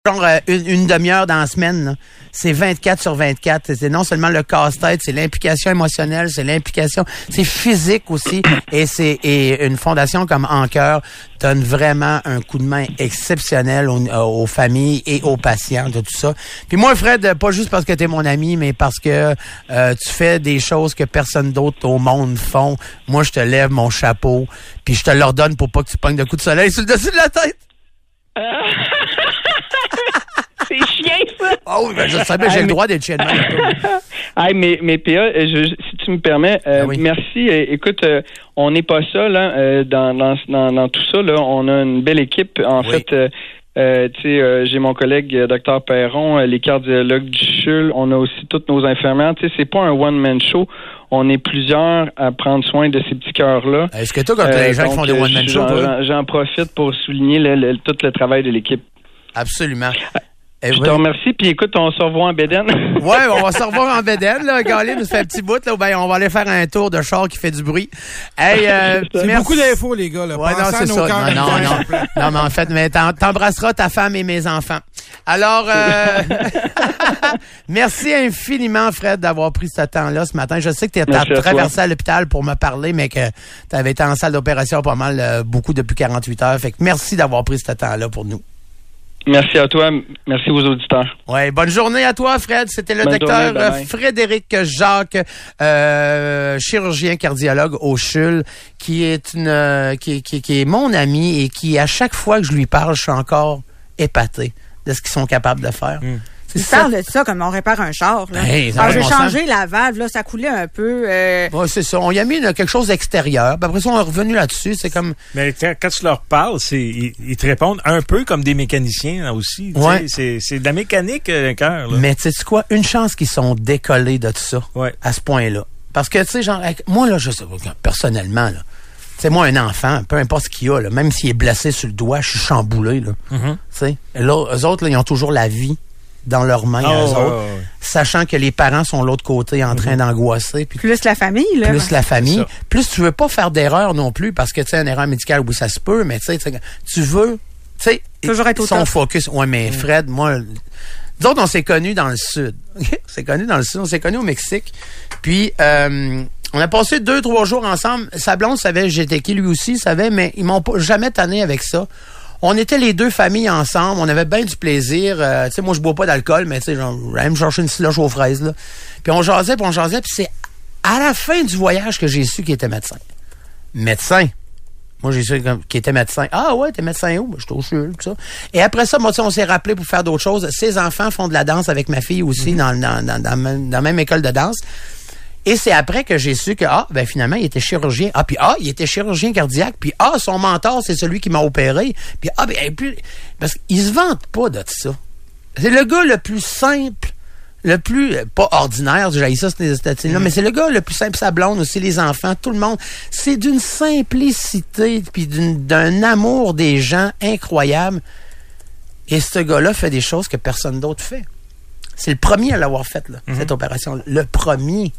genre une demi-heure dans la semaine, là. C'est 24/24. C'est non seulement le casse-tête, c'est l'implication émotionnelle, c'est l'implication, c'est physique aussi. Et une fondation comme Anchor donne vraiment un coup de main exceptionnel aux familles et aux patients de tout ça. Puis moi, Fred, pas juste parce que t'es mon ami, mais parce que tu fais des choses que personne d'autre au monde font. Moi, je te lève mon chapeau, puis je te l'ordonne pour pas que tu pognes de coups de soleil sur le dessus de la tête. C'est chien, ça! Oh oui, ben je savais, j'ai le droit d'être chien de même. Mais PA, si tu me permets, oui. merci. Écoute, on n'est pas seul hein, dans tout ça. Là, on a une belle équipe. En fait, j'ai mon collègue Dr Perron, les cardiologues du CHUL. On a aussi toutes nos infirmières. Tu sais, c'est pas un one-man show. On est plusieurs à prendre soin de ces petits cœurs-là. Est-ce que toi, quand les gens qui font des one-man shows, j'en profite pour souligner tout le travail de l'équipe. Absolument. Je te remercie, puis écoute, on se revoit en bédaine. Ouais, on va se revoir en bédaine, là. Colin nous fait un petit bout, là. Ben, on va aller faire un tour de char qui fait du bruit. Hey, c'est beaucoup d'infos, les gars, là. Ouais, non, c'est ça. Non, mais en fait, mais t'embrasseras ta femme et mes enfants. Alors, merci infiniment, Fred, d'avoir pris ce temps-là ce matin. Je sais que t'as traversé à l'hôpital pour me parler, mais que t'avais été en salle d'opération pas mal, beaucoup depuis 48 heures. Fait que merci d'avoir pris ce temps-là pour nous. Merci à toi. Merci aux auditeurs. Ouais, bonne journée à toi, Fred. C'était le docteur Frédéric Jacques, chirurgien cardiologue au CHUL, qui est qui est mon ami et qui, à chaque fois que je lui parle, je suis encore épaté de ce qu'ils sont capables de faire. Il parle de ça comme on répare un char. Là. Hey, alors, j'ai changé la valve, là, ça coulait un peu. Ouais, c'est ça. On y a mis quelque chose d'extérieur. Après ça, on est revenu là-dessus. C'est comme. Mais quand tu leur parles, ils te répondent un peu comme des mécaniciens là, aussi. Ouais. C'est de la mécanique, un cœur. Mais tu sais quoi? Une chance qu'ils sont décollés de tout ça. Ouais. À ce point-là. Parce que, tu sais, genre, moi, là, je sais pas, personnellement, là. Tu sais, moi, un enfant, peu importe ce qu'il y a, là, même s'il est blessé sur le doigt, je suis chamboulé, là. Tu sais. Et là, eux autres, là, ils ont toujours la vie dans leurs mains, eux autres, sachant que les parents sont de l'autre côté en train d'angoisser. Puis plus la famille, là. Plus la famille. Plus tu veux pas faire d'erreur non plus, parce que, tu sais, une erreur médicale, oui, ça se peut, mais tu sais, tu veux, tu sais, toujours être au son focus. Ouais, mais Fred, moi, nous autres, on s'est connus dans le Sud. On s'est connus au Mexique. Puis, on a passé 2-3 jours ensemble. Sa blonde savait j'étais qui, lui aussi savait, mais ils m'ont pas jamais tanné avec ça. On était les deux familles ensemble, on avait bien du plaisir. Tu sais, moi, je bois pas d'alcool, mais tu sais, j'allais me chercher une slush aux fraises, là. Puis on jasait, puis c'est à la fin du voyage que j'ai su qu'il était médecin. Médecin. Moi, j'ai su qu'il était médecin. Ah ouais, t'es médecin où? J'étais au CHUL, tout ça. Et après ça, moi, on s'est rappelé pour faire d'autres choses. Ses enfants font de la danse avec ma fille aussi dans la même école de danse. Et c'est après que j'ai su que, finalement, il était chirurgien. Puis il était chirurgien cardiaque. Puis son mentor, c'est celui qui m'a opéré. Puis parce qu'il se vante pas de ça. C'est le gars le plus simple, le plus, pas ordinaire, j'ai ça, c'est des statistiques là, mais c'est le gars le plus simple, sa blonde aussi, les enfants, tout le monde. C'est d'une simplicité, puis d'un amour des gens incroyable. Et ce gars-là fait des choses que personne d'autre fait. C'est le premier à l'avoir fait, là, cette opération. Le premier.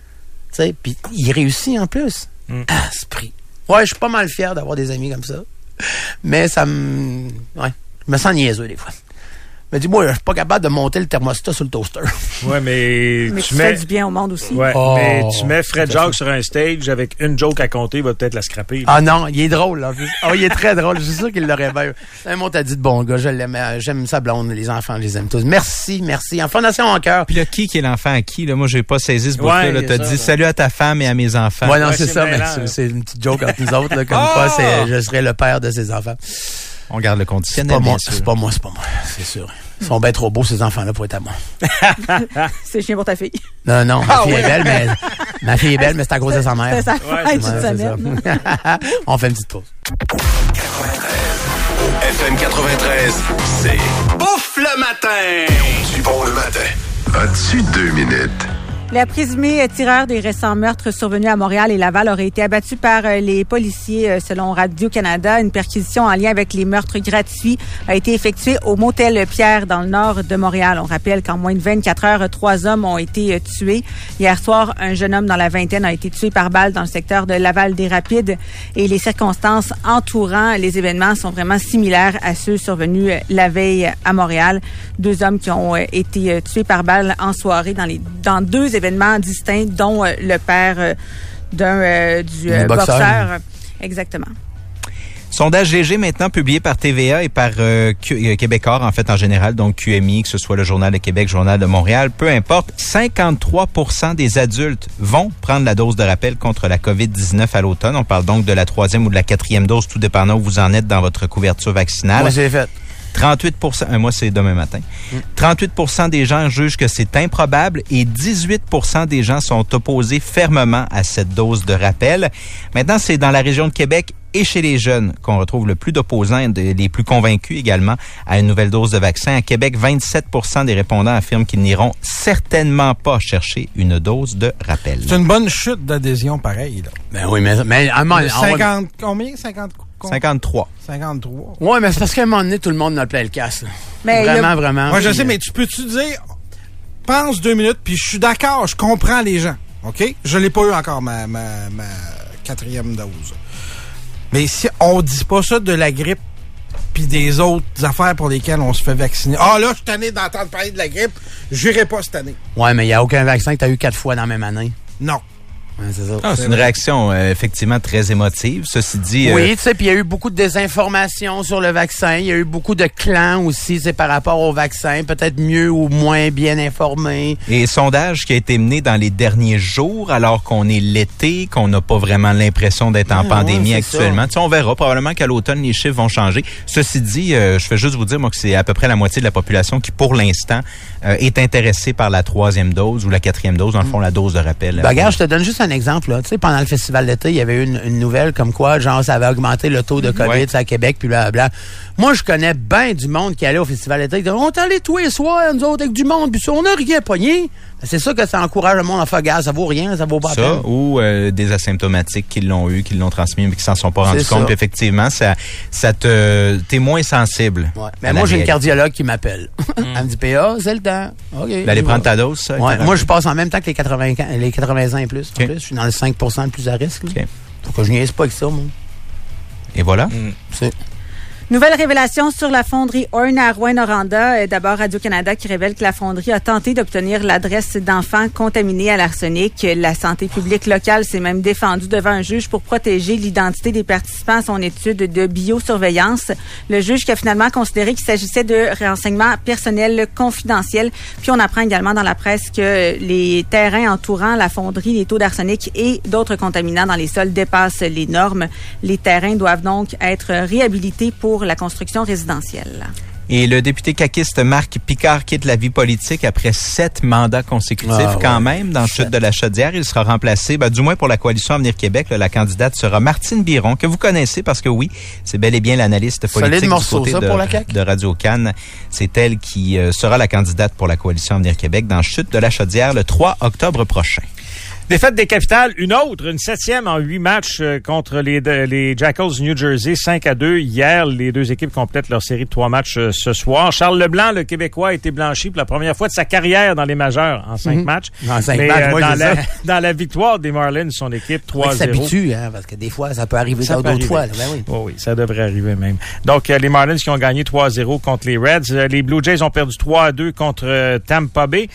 Puis il réussit en plus. Esprit. Ouais, je suis pas mal fier d'avoir des amis comme ça. Mais ça me... Ouais, je me sens niaiseux des fois. Je me dis, moi, je suis pas capable de monter le thermostat sur le toaster. Ouais, mais tu fais du bien au monde aussi. Ouais, mais tu mets Fred Jacques sur un stage avec une joke à compter, il va peut-être la scraper. Ah non, il est drôle, là. Il est très drôle. Je suis sûr qu'il l'aurait bien. C'est un mot t'as dit de bon gars. Je l'aime. J'aime sa blonde. Les enfants, je les aime tous. Merci. En Fondation Anchor. Puis là, qui est l'enfant à qui? Là, moi, j'ai pas saisi ce bout-là. Là, t'as dit salut à ta femme et à mes enfants. Ouais, non, c'est ça. Mais c'est une petite joke entre nous autres, là. Comme quoi, je serais le père de ses enfants. On garde le conditionnel. C'est pas moi. C'est sûr. Ils sont bien trop beaux, ces enfants-là, pour être à moi. C'est chien pour ta fille. Non, ma fille est belle, mais c'est à cause de sa mère. C'est sa fête, c'est ça. On fait une petite pause. FM 93, c'est Bouffe le matin. Du bon le matin. As-tu 2 minutes? Le présumé tireur des récents meurtres survenus à Montréal et Laval aurait été abattu par les policiers selon Radio-Canada. Une perquisition en lien avec les meurtres gratuits a été effectuée au motel Pierre dans le nord de Montréal. On rappelle qu'en moins de 24 heures, 3 hommes ont été tués. Hier soir, un jeune homme dans la vingtaine a été tué par balle dans le secteur de Laval-des-Rapides et les circonstances entourant les événements sont vraiment similaires à ceux survenus la veille à Montréal. 2 hommes qui ont été tués par balle en soirée dans 2 événements distincts, dont le père du boxeur. Exactement. Sondage léger maintenant publié par TVA et par Québecor, en fait, en général, donc QMI, que ce soit le Journal de Québec, Journal de Montréal, peu importe, 53% des adultes vont prendre la dose de rappel contre la COVID-19 à l'automne. On parle donc de la 3e ou de la 4e dose, tout dépendant où vous en êtes dans votre couverture vaccinale. Moi, c'est fait. 38%, moi c'est demain matin. 38% des gens jugent que c'est improbable et 18% des gens sont opposés fermement à cette dose de rappel. Maintenant, c'est dans la région de Québec et chez les jeunes qu'on retrouve le plus d'opposants et les plus convaincus également à une nouvelle dose de vaccin. À Québec, 27% des répondants affirment qu'ils n'iront certainement pas chercher une dose de rappel. C'est une bonne chute d'adhésion pareil, là. Ben oui, mais 50, combien? 50? 53. 53. Ouais, mais c'est parce qu'à un moment donné, tout le monde a plein le casse. Mais vraiment. Moi, je sais, mais tu peux-tu dire, pense 2 minutes, puis je suis d'accord, je comprends les gens, OK? Je l'ai pas eu encore, ma 4e dose. Mais si on dit pas ça de la grippe puis des autres affaires pour lesquelles on se fait vacciner. Ah là, je suis tanné d'entendre parler de la grippe, j'irai pas cette année. Ouais, mais il n'y a aucun vaccin que tu as eu 4 fois dans la même année. Non. Ouais, c'est ça. Ah, c'est une réaction effectivement très émotive. Ceci dit... Oui, tu sais, puis il y a eu beaucoup de désinformation sur le vaccin. Il y a eu beaucoup de clans aussi, c'est par rapport au vaccin, peut-être mieux ou moins bien informés. Et sondage qui a été mené dans les derniers jours, alors qu'on est l'été, qu'on n'a pas vraiment l'impression d'être en pandémie actuellement. Tu sais, on verra probablement qu'à l'automne, les chiffres vont changer. Ceci dit, je fais juste vous dire, moi, que c'est à peu près la moitié de la population qui, pour l'instant, est intéressée par la 3e dose ou la 4e dose, dans le fond, la dose de rappel. Regarde, je te donne juste un exemple, là. Tu sais, pendant le festival d'été, il y avait eu une nouvelle comme quoi, genre, ça avait augmenté le taux de COVID à Québec, puis blablabla. Moi, je connais bien du monde qui allait au festival d'été. Ils disaient, on est allés tous les soirs, nous autres, avec du monde, puis ça, on n'a rien pogné. C'est ça que ça encourage le monde à faire gaz. Ça vaut rien, ça vaut pas la peine. Ça, ou des asymptomatiques qui l'ont eu, qui l'ont transmis, mais qui s'en sont pas rendus compte. Puis effectivement, t'es moins sensible. Ouais. Mais moi, j'ai une cardiologue qui m'appelle. Elle me dit, PA, c'est le temps. OK. D'aller prendre ta dose, ça? Ouais. Moi, je passe en même temps que les 80 ans et plus. En plus, je suis dans le 5% le plus à risque. Okay. Donc, je niaise pas avec ça, moi. Et voilà. C'est... Nouvelle révélation sur la fonderie Horn à Rouyn-Noranda. D'abord, Radio-Canada qui révèle que la fonderie a tenté d'obtenir l'adresse d'enfants contaminés à l'arsenic. La santé publique locale s'est même défendue devant un juge pour protéger l'identité des participants à son étude de biosurveillance. Le juge qui a finalement considéré qu'il s'agissait de renseignements personnels confidentiels. Puis on apprend également dans la presse que les terrains entourant la fonderie, les taux d'arsenic et d'autres contaminants dans les sols dépassent les normes. Les terrains doivent donc être réhabilités pour la construction résidentielle. Et le député caquiste Marc Picard quitte la vie politique après 7 mandats consécutifs quand même dans Chute de la Chaudière. Il sera remplacé, du moins pour la coalition Avenir Québec, la candidate sera Martine Biron, que vous connaissez parce que oui, c'est bel et bien l'analyste politique du côté de Radio-Can. C'est elle qui sera la candidate pour la coalition Avenir Québec dans Chute de la Chaudière le 3 octobre prochain. Défaite des Capitals, une 7e en 8 matchs contre les Jackals du New Jersey, 5-2. Hier, les 2 équipes complètent leur série de 3 matchs ce soir. Charles Leblanc, le Québécois, a été blanchi pour la première fois de sa carrière dans les majeurs en 5 matchs. En 5 matchs, moi, dans la victoire des Marlins, son équipe 3-0. Il s'habitue, parce que des fois, ça peut arriver d'autres fois. Là, ben oui. Oui, ça devrait arriver même. Donc, les Marlins qui ont gagné 3-0 contre les Reds. Les Blue Jays ont perdu 3-2 contre Tampa Bay.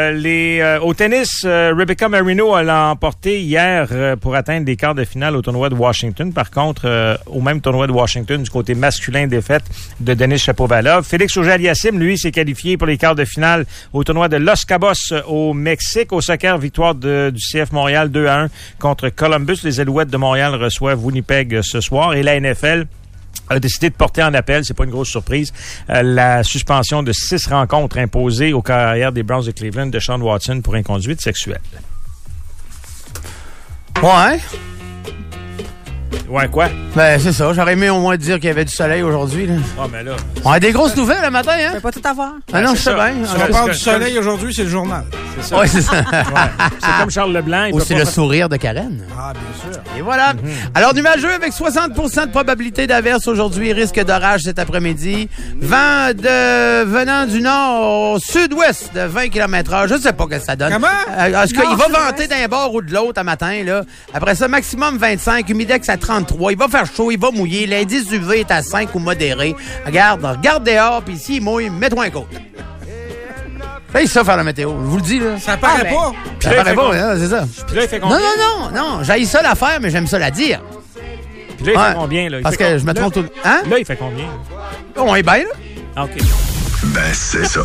Au tennis, Rebecca Marino l'a emporté hier pour atteindre les quarts de finale au tournoi de Washington. Par contre, au même tournoi de Washington, du côté masculin, défaite de Denis Shapovalov. Félix Auger-Aliassime, lui, s'est qualifié pour les quarts de finale au tournoi de Los Cabos au Mexique. Au soccer, victoire du CF Montréal 2-1 contre Columbus. Les Alouettes de Montréal reçoivent Winnipeg ce soir. Et la NFL a décidé de porter en appel, c'est pas une grosse surprise, la suspension de 6 rencontres imposées aux carrières des Browns de Cleveland de Sean Watson pour inconduite sexuelle. Ouais. Ouais, quoi? Ben, c'est ça. J'aurais aimé au moins dire qu'il y avait du soleil aujourd'hui. Là. Ah, mais là. On a des grosses nouvelles le matin, hein? Je peux pas tout avoir. Ah non, c'est je sais ça. bien. Si on parle du soleil aujourd'hui, c'est le journal. C'est ça. Oui, c'est ça. C'est comme Charles Leblanc. Il Ou peut c'est pas le faire- sourire de Karen. Ah, bien sûr. Et voilà. Alors, nuageux avec 60% de probabilité d'averse aujourd'hui, risque d'orage cet après-midi. Vent venant du nord au sud-ouest de 20 km/h. Je ne sais pas ce que ça donne. Comment? Est-ce qu'il va Nord-sud-ouest. venter d'un bord ou de l'autre à matin, là? Après ça, maximum 25, humidex à 33. Il va faire chaud, il va mouiller. L'indice UV est à 5 ou modéré. Regarde dehors, puis s'il mouille, mets-toi un côte. Fais ça faire la météo. Je vous le dis, là. Ça paraît ben. pas. Ça là, il paraît fait pas, combien? hein, c'est ça. Puis là, il fait Non, combien? non. J'haïs ça l'affaire, mais j'aime ça la dire. Puis là, il Ouais. fait combien, là? Il Parce fait que je me trompe tout le temps. Hein? Là, il fait combien? On est bien, là. Ah, OK. Ben, c'est ça.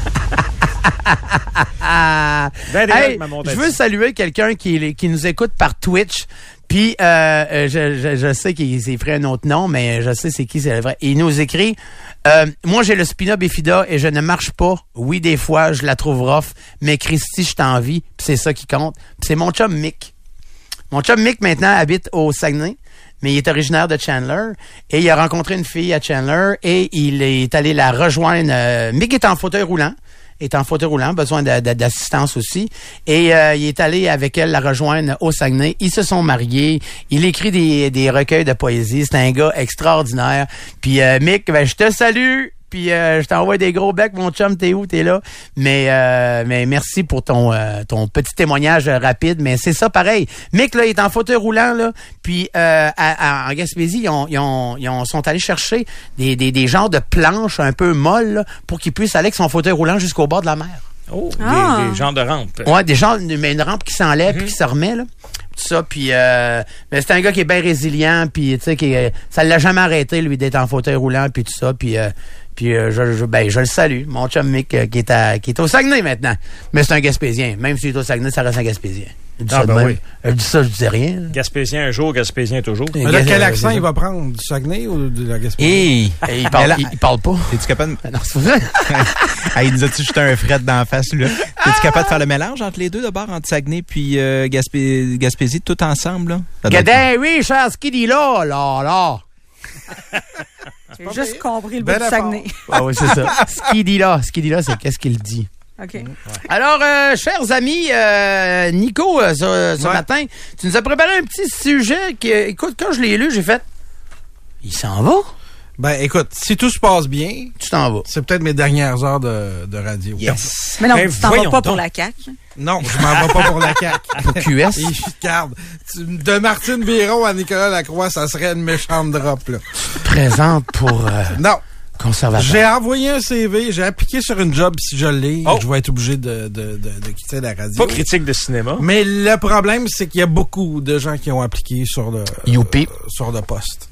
Ah. Ben, Hey, ma montagne. je veux saluer quelqu'un qui nous écoute par Twitch. Puis, je sais qu'il s'est pris un autre nom, mais je sais c'est qui, c'est vrai. Il nous écrit, moi, j'ai le spina bifida et je ne marche pas. Oui, des fois, je la trouve rough, mais Christy, je t'envie. Puis c'est ça qui compte. Puis c'est mon chum Mick. Mon chum Mick, maintenant, habite au Saguenay, mais il est originaire de Chandler. Et il a rencontré une fille à Chandler et il est allé la rejoindre. Mick est en fauteuil roulant. Besoin d'assistance aussi. Et il est allé avec elle la rejoindre au Saguenay. Ils se sont mariés. Il écrit des recueils de poésie. C'est un gars extraordinaire. Puis Mick, ben, je te salue. Puis je t'envoie des gros becs, mon chum, t'es où? T'es là? Mais merci pour ton petit témoignage rapide. Mais c'est ça pareil. Mick, là, il est en fauteuil roulant, là. Puis en Gaspésie, ils sont allés chercher des genres de planches un peu molles là, pour qu'il puisse aller avec son fauteuil roulant jusqu'au bord de la mer. Oh, Ah. des gens de rampe. Ouais, mais une rampe qui s'enlève puis qui se remet, là. Tout ça, puis mais c'est un gars qui est bien résilient, puis tu sais, ça l'a jamais arrêté, lui, d'être en fauteuil roulant, puis tout ça, puis je le salue, mon chum Mick, qui est au Saguenay maintenant. Mais c'est un Gaspésien. Même s'il est au Saguenay, ça reste un Gaspésien. Je dis Ah, ça de ben même. oui. Je dis ça, je dis rien. là. Gaspésien un jour, Gaspésien toujours. Mais là, quel accent c'est il va prendre? Du Saguenay ou de la Gaspésie? Hey! Et il parle, Mais là- il parle pas. T'es-tu capable de... Ah non, c'est vrai. Hey, il nous a-tu jeté un fret d'en face, là? T'es-tu capable de faire le mélange entre les deux, d'abord, entre Saguenay puis Gaspésie, tout ensemble, là? Ça doit être- Gadin, oui, cher Skiddy là. J'ai juste compris le bout Bel du effort. Saguenay. Ah oui, c'est ça. Skiddy là, c'est qu'est-ce qu'il dit. OK. Alors, chers amis, Nico, ce Ouais. matin, tu nous as préparé un petit sujet qui, écoute, quand je l'ai lu, j'ai fait, il s'en va? Ben, écoute, si tout se passe bien, Tu t'en vas. c'est peut-être mes dernières heures de radio. Yes! Mais non, Ben, tu t'en vas voyons pas pour donc. la CAQ. Non, je m'en vais pas pour la CAQ. Pour QS? Et regarde, de Martine Biron à Nicolas Lacroix, ça serait une méchante drop, là. Présente pour Non. conservateur. J'ai envoyé un CV, j'ai appliqué sur une job. Si je l'ai, Oh. je vais être obligé de quitter la radio. Pas critique de cinéma. Mais le problème, c'est qu'il y a beaucoup de gens qui ont appliqué sur Youpi. sur le poste.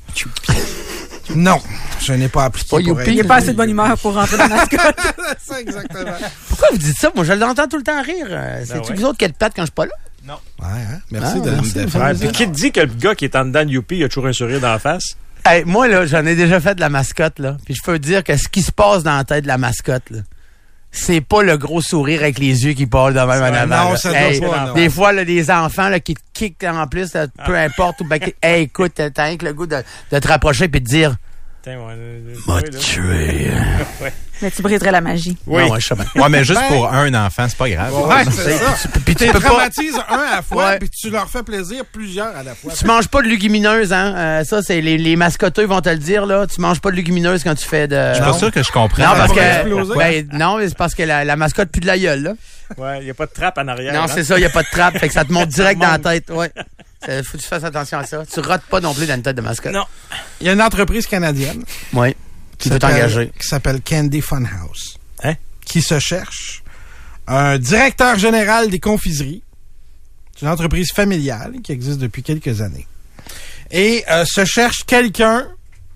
Non, je n'ai pas appliqué. Pas pour youpi. Il n'y a pas assez de bonne humeur pour rentrer dans la mascotte. être- C'est exactement. Pourquoi vous dites ça? Moi, je l'entends tout le temps rire. C'est-tu ouais. vous autres qui êtes plates quand je suis pas là? Ouais, hein? Merci Ah, de merci. me défendre. Ouais, puis qui te dit que le gars qui est en dedans de Youpi, il a toujours un sourire dans la face? Hey, moi, là, j'en ai déjà fait de la mascotte, là. Puis je peux dire que ce qui se passe dans la tête de la mascotte, là, c'est pas le gros sourire avec les yeux qui parlent de même en avant. Non, là. ça doit Hey, pas, non. Des fois, là, des enfants là, qui te kickent en plus, là, peu importe. Ou ben, hey, écoute, t'as rien que le goût de te rapprocher puis de dire Tiens, ouais, m'a ouais, là. tué. Mais tu briserais la magie. Oui. Non, ouais, je sais bien. Ouais, mais juste Ben- pour un enfant, c'est pas grave. Ouais, c'est ça. Puis tu Tu peux pas... traumatises un à la fois, Ouais. puis tu leur fais plaisir plusieurs à la fois. Tu manges pas de légumineuses, hein? Ça, c'est les mascotteux vont te le dire, là. Tu manges pas de légumineuses quand tu fais de... Je suis pas sûr que je comprends. Non, parce pourrait que... exploser. Ben, non, mais c'est parce que la mascotte pue de la gueule, là. Ouais, il n'y a pas de trappe en arrière. Non, hein? c'est ça, il n'y a pas de trappe, fait que ça te monte direct Ça dans la monte. tête. Ouais. Faut que tu fasses attention à ça. Tu rates pas non plus dans une tête de mascotte. Non. Il y a une entreprise canadienne Oui. Qui veut s'appelle- t'engager. qui s'appelle Candy Funhouse. Hein? Qui se cherche un directeur général des confiseries. C'est une entreprise familiale qui existe depuis quelques années. Et se cherche quelqu'un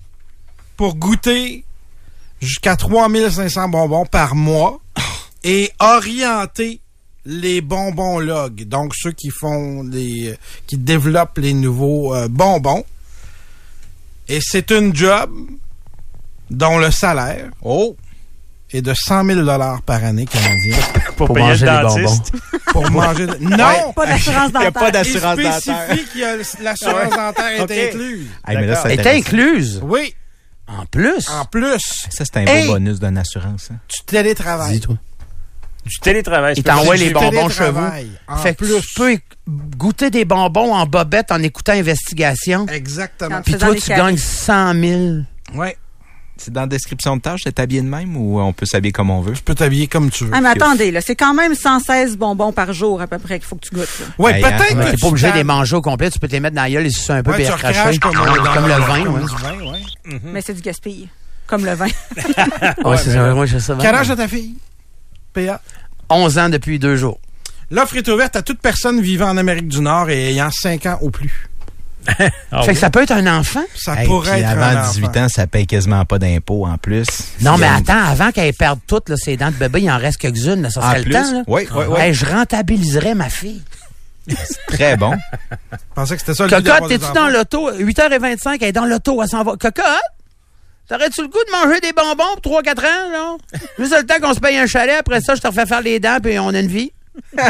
pour goûter jusqu'à 3500 bonbons par mois et orienter les bonbons log. Donc, ceux qui font qui développent les nouveaux bonbons. Et c'est une job dont le salaire Oh! est de 100 000 $ par année canadien. Pour payer manger le des dentiste. Pour manger... Non! Pas d'assurance Il n'y a dentaire. pas Il d'assurance dentaire. spécifie que l'assurance dentaire OK. est incluse. Hey, mais là, c'est Est intéressant. incluse. Oui, En plus. en plus, Ça, c'est un Hey! beau bonus d'une assurance. Hein. tu télétravailles. Dis-toi. Du télétravail. Il c'est pas t'envoie possible. les bonbons chez vous. Télétravail. En Fait que plus. tu peux goûter des bonbons en bobette en écoutant Investigation. Exactement. Quand Puis faisant toi, des tu carrés. gagnes 100 000. Oui, C'est dans la description de tâche, c'est habillé de même ou on peut s'habiller comme on veut? tu peux t'habiller comme tu veux. Ah, mais attendez, là, c'est quand même 116 bonbons par jour à peu près qu'il faut que tu goûtes. Là. Oui, Hey, peut-être hein, Mais que t'es tu pas obligé de les tapes. manger au complet. Tu peux te les mettre dans la gueule et sucer un peu Ouais, puis tu les recracher. recraches comme le vin. ouais. Du vin, ouais. Mais c'est du gaspille. Comme le vin. Ouais, c'est ça. Moi, je sais Quel âge a ta fille? PA. 11 ans depuis 2 jours. L'offre est ouverte à toute personne vivant en Amérique du Nord et ayant 5 ans ou plus. Ah Fait oui. que ça peut être un enfant. Ça Hey, pourrait puis être avant un 18 enfant. ans, ça paye quasiment pas d'impôts en plus. Non, Il y mais a- attends, avant qu'elle perde toutes là, ses dents de bébé, il en reste quelques-unes. Là, ça En serait plus? le temps. Là. Oui, oui, oui. Hey, je rentabiliserais ma fille. Très bon. Je pensais que c'était ça le but Cocotte, d'avoir des t'es-tu enfants. dans l'auto? 8h25, elle est dans l'auto, elle s'en va. Cocotte, t'aurais-tu le goût de manger des bonbons pour 3-4 ans, là? Juste le temps qu'on se paye un chalet, après ça, je te refais faire les dents, puis on a une vie.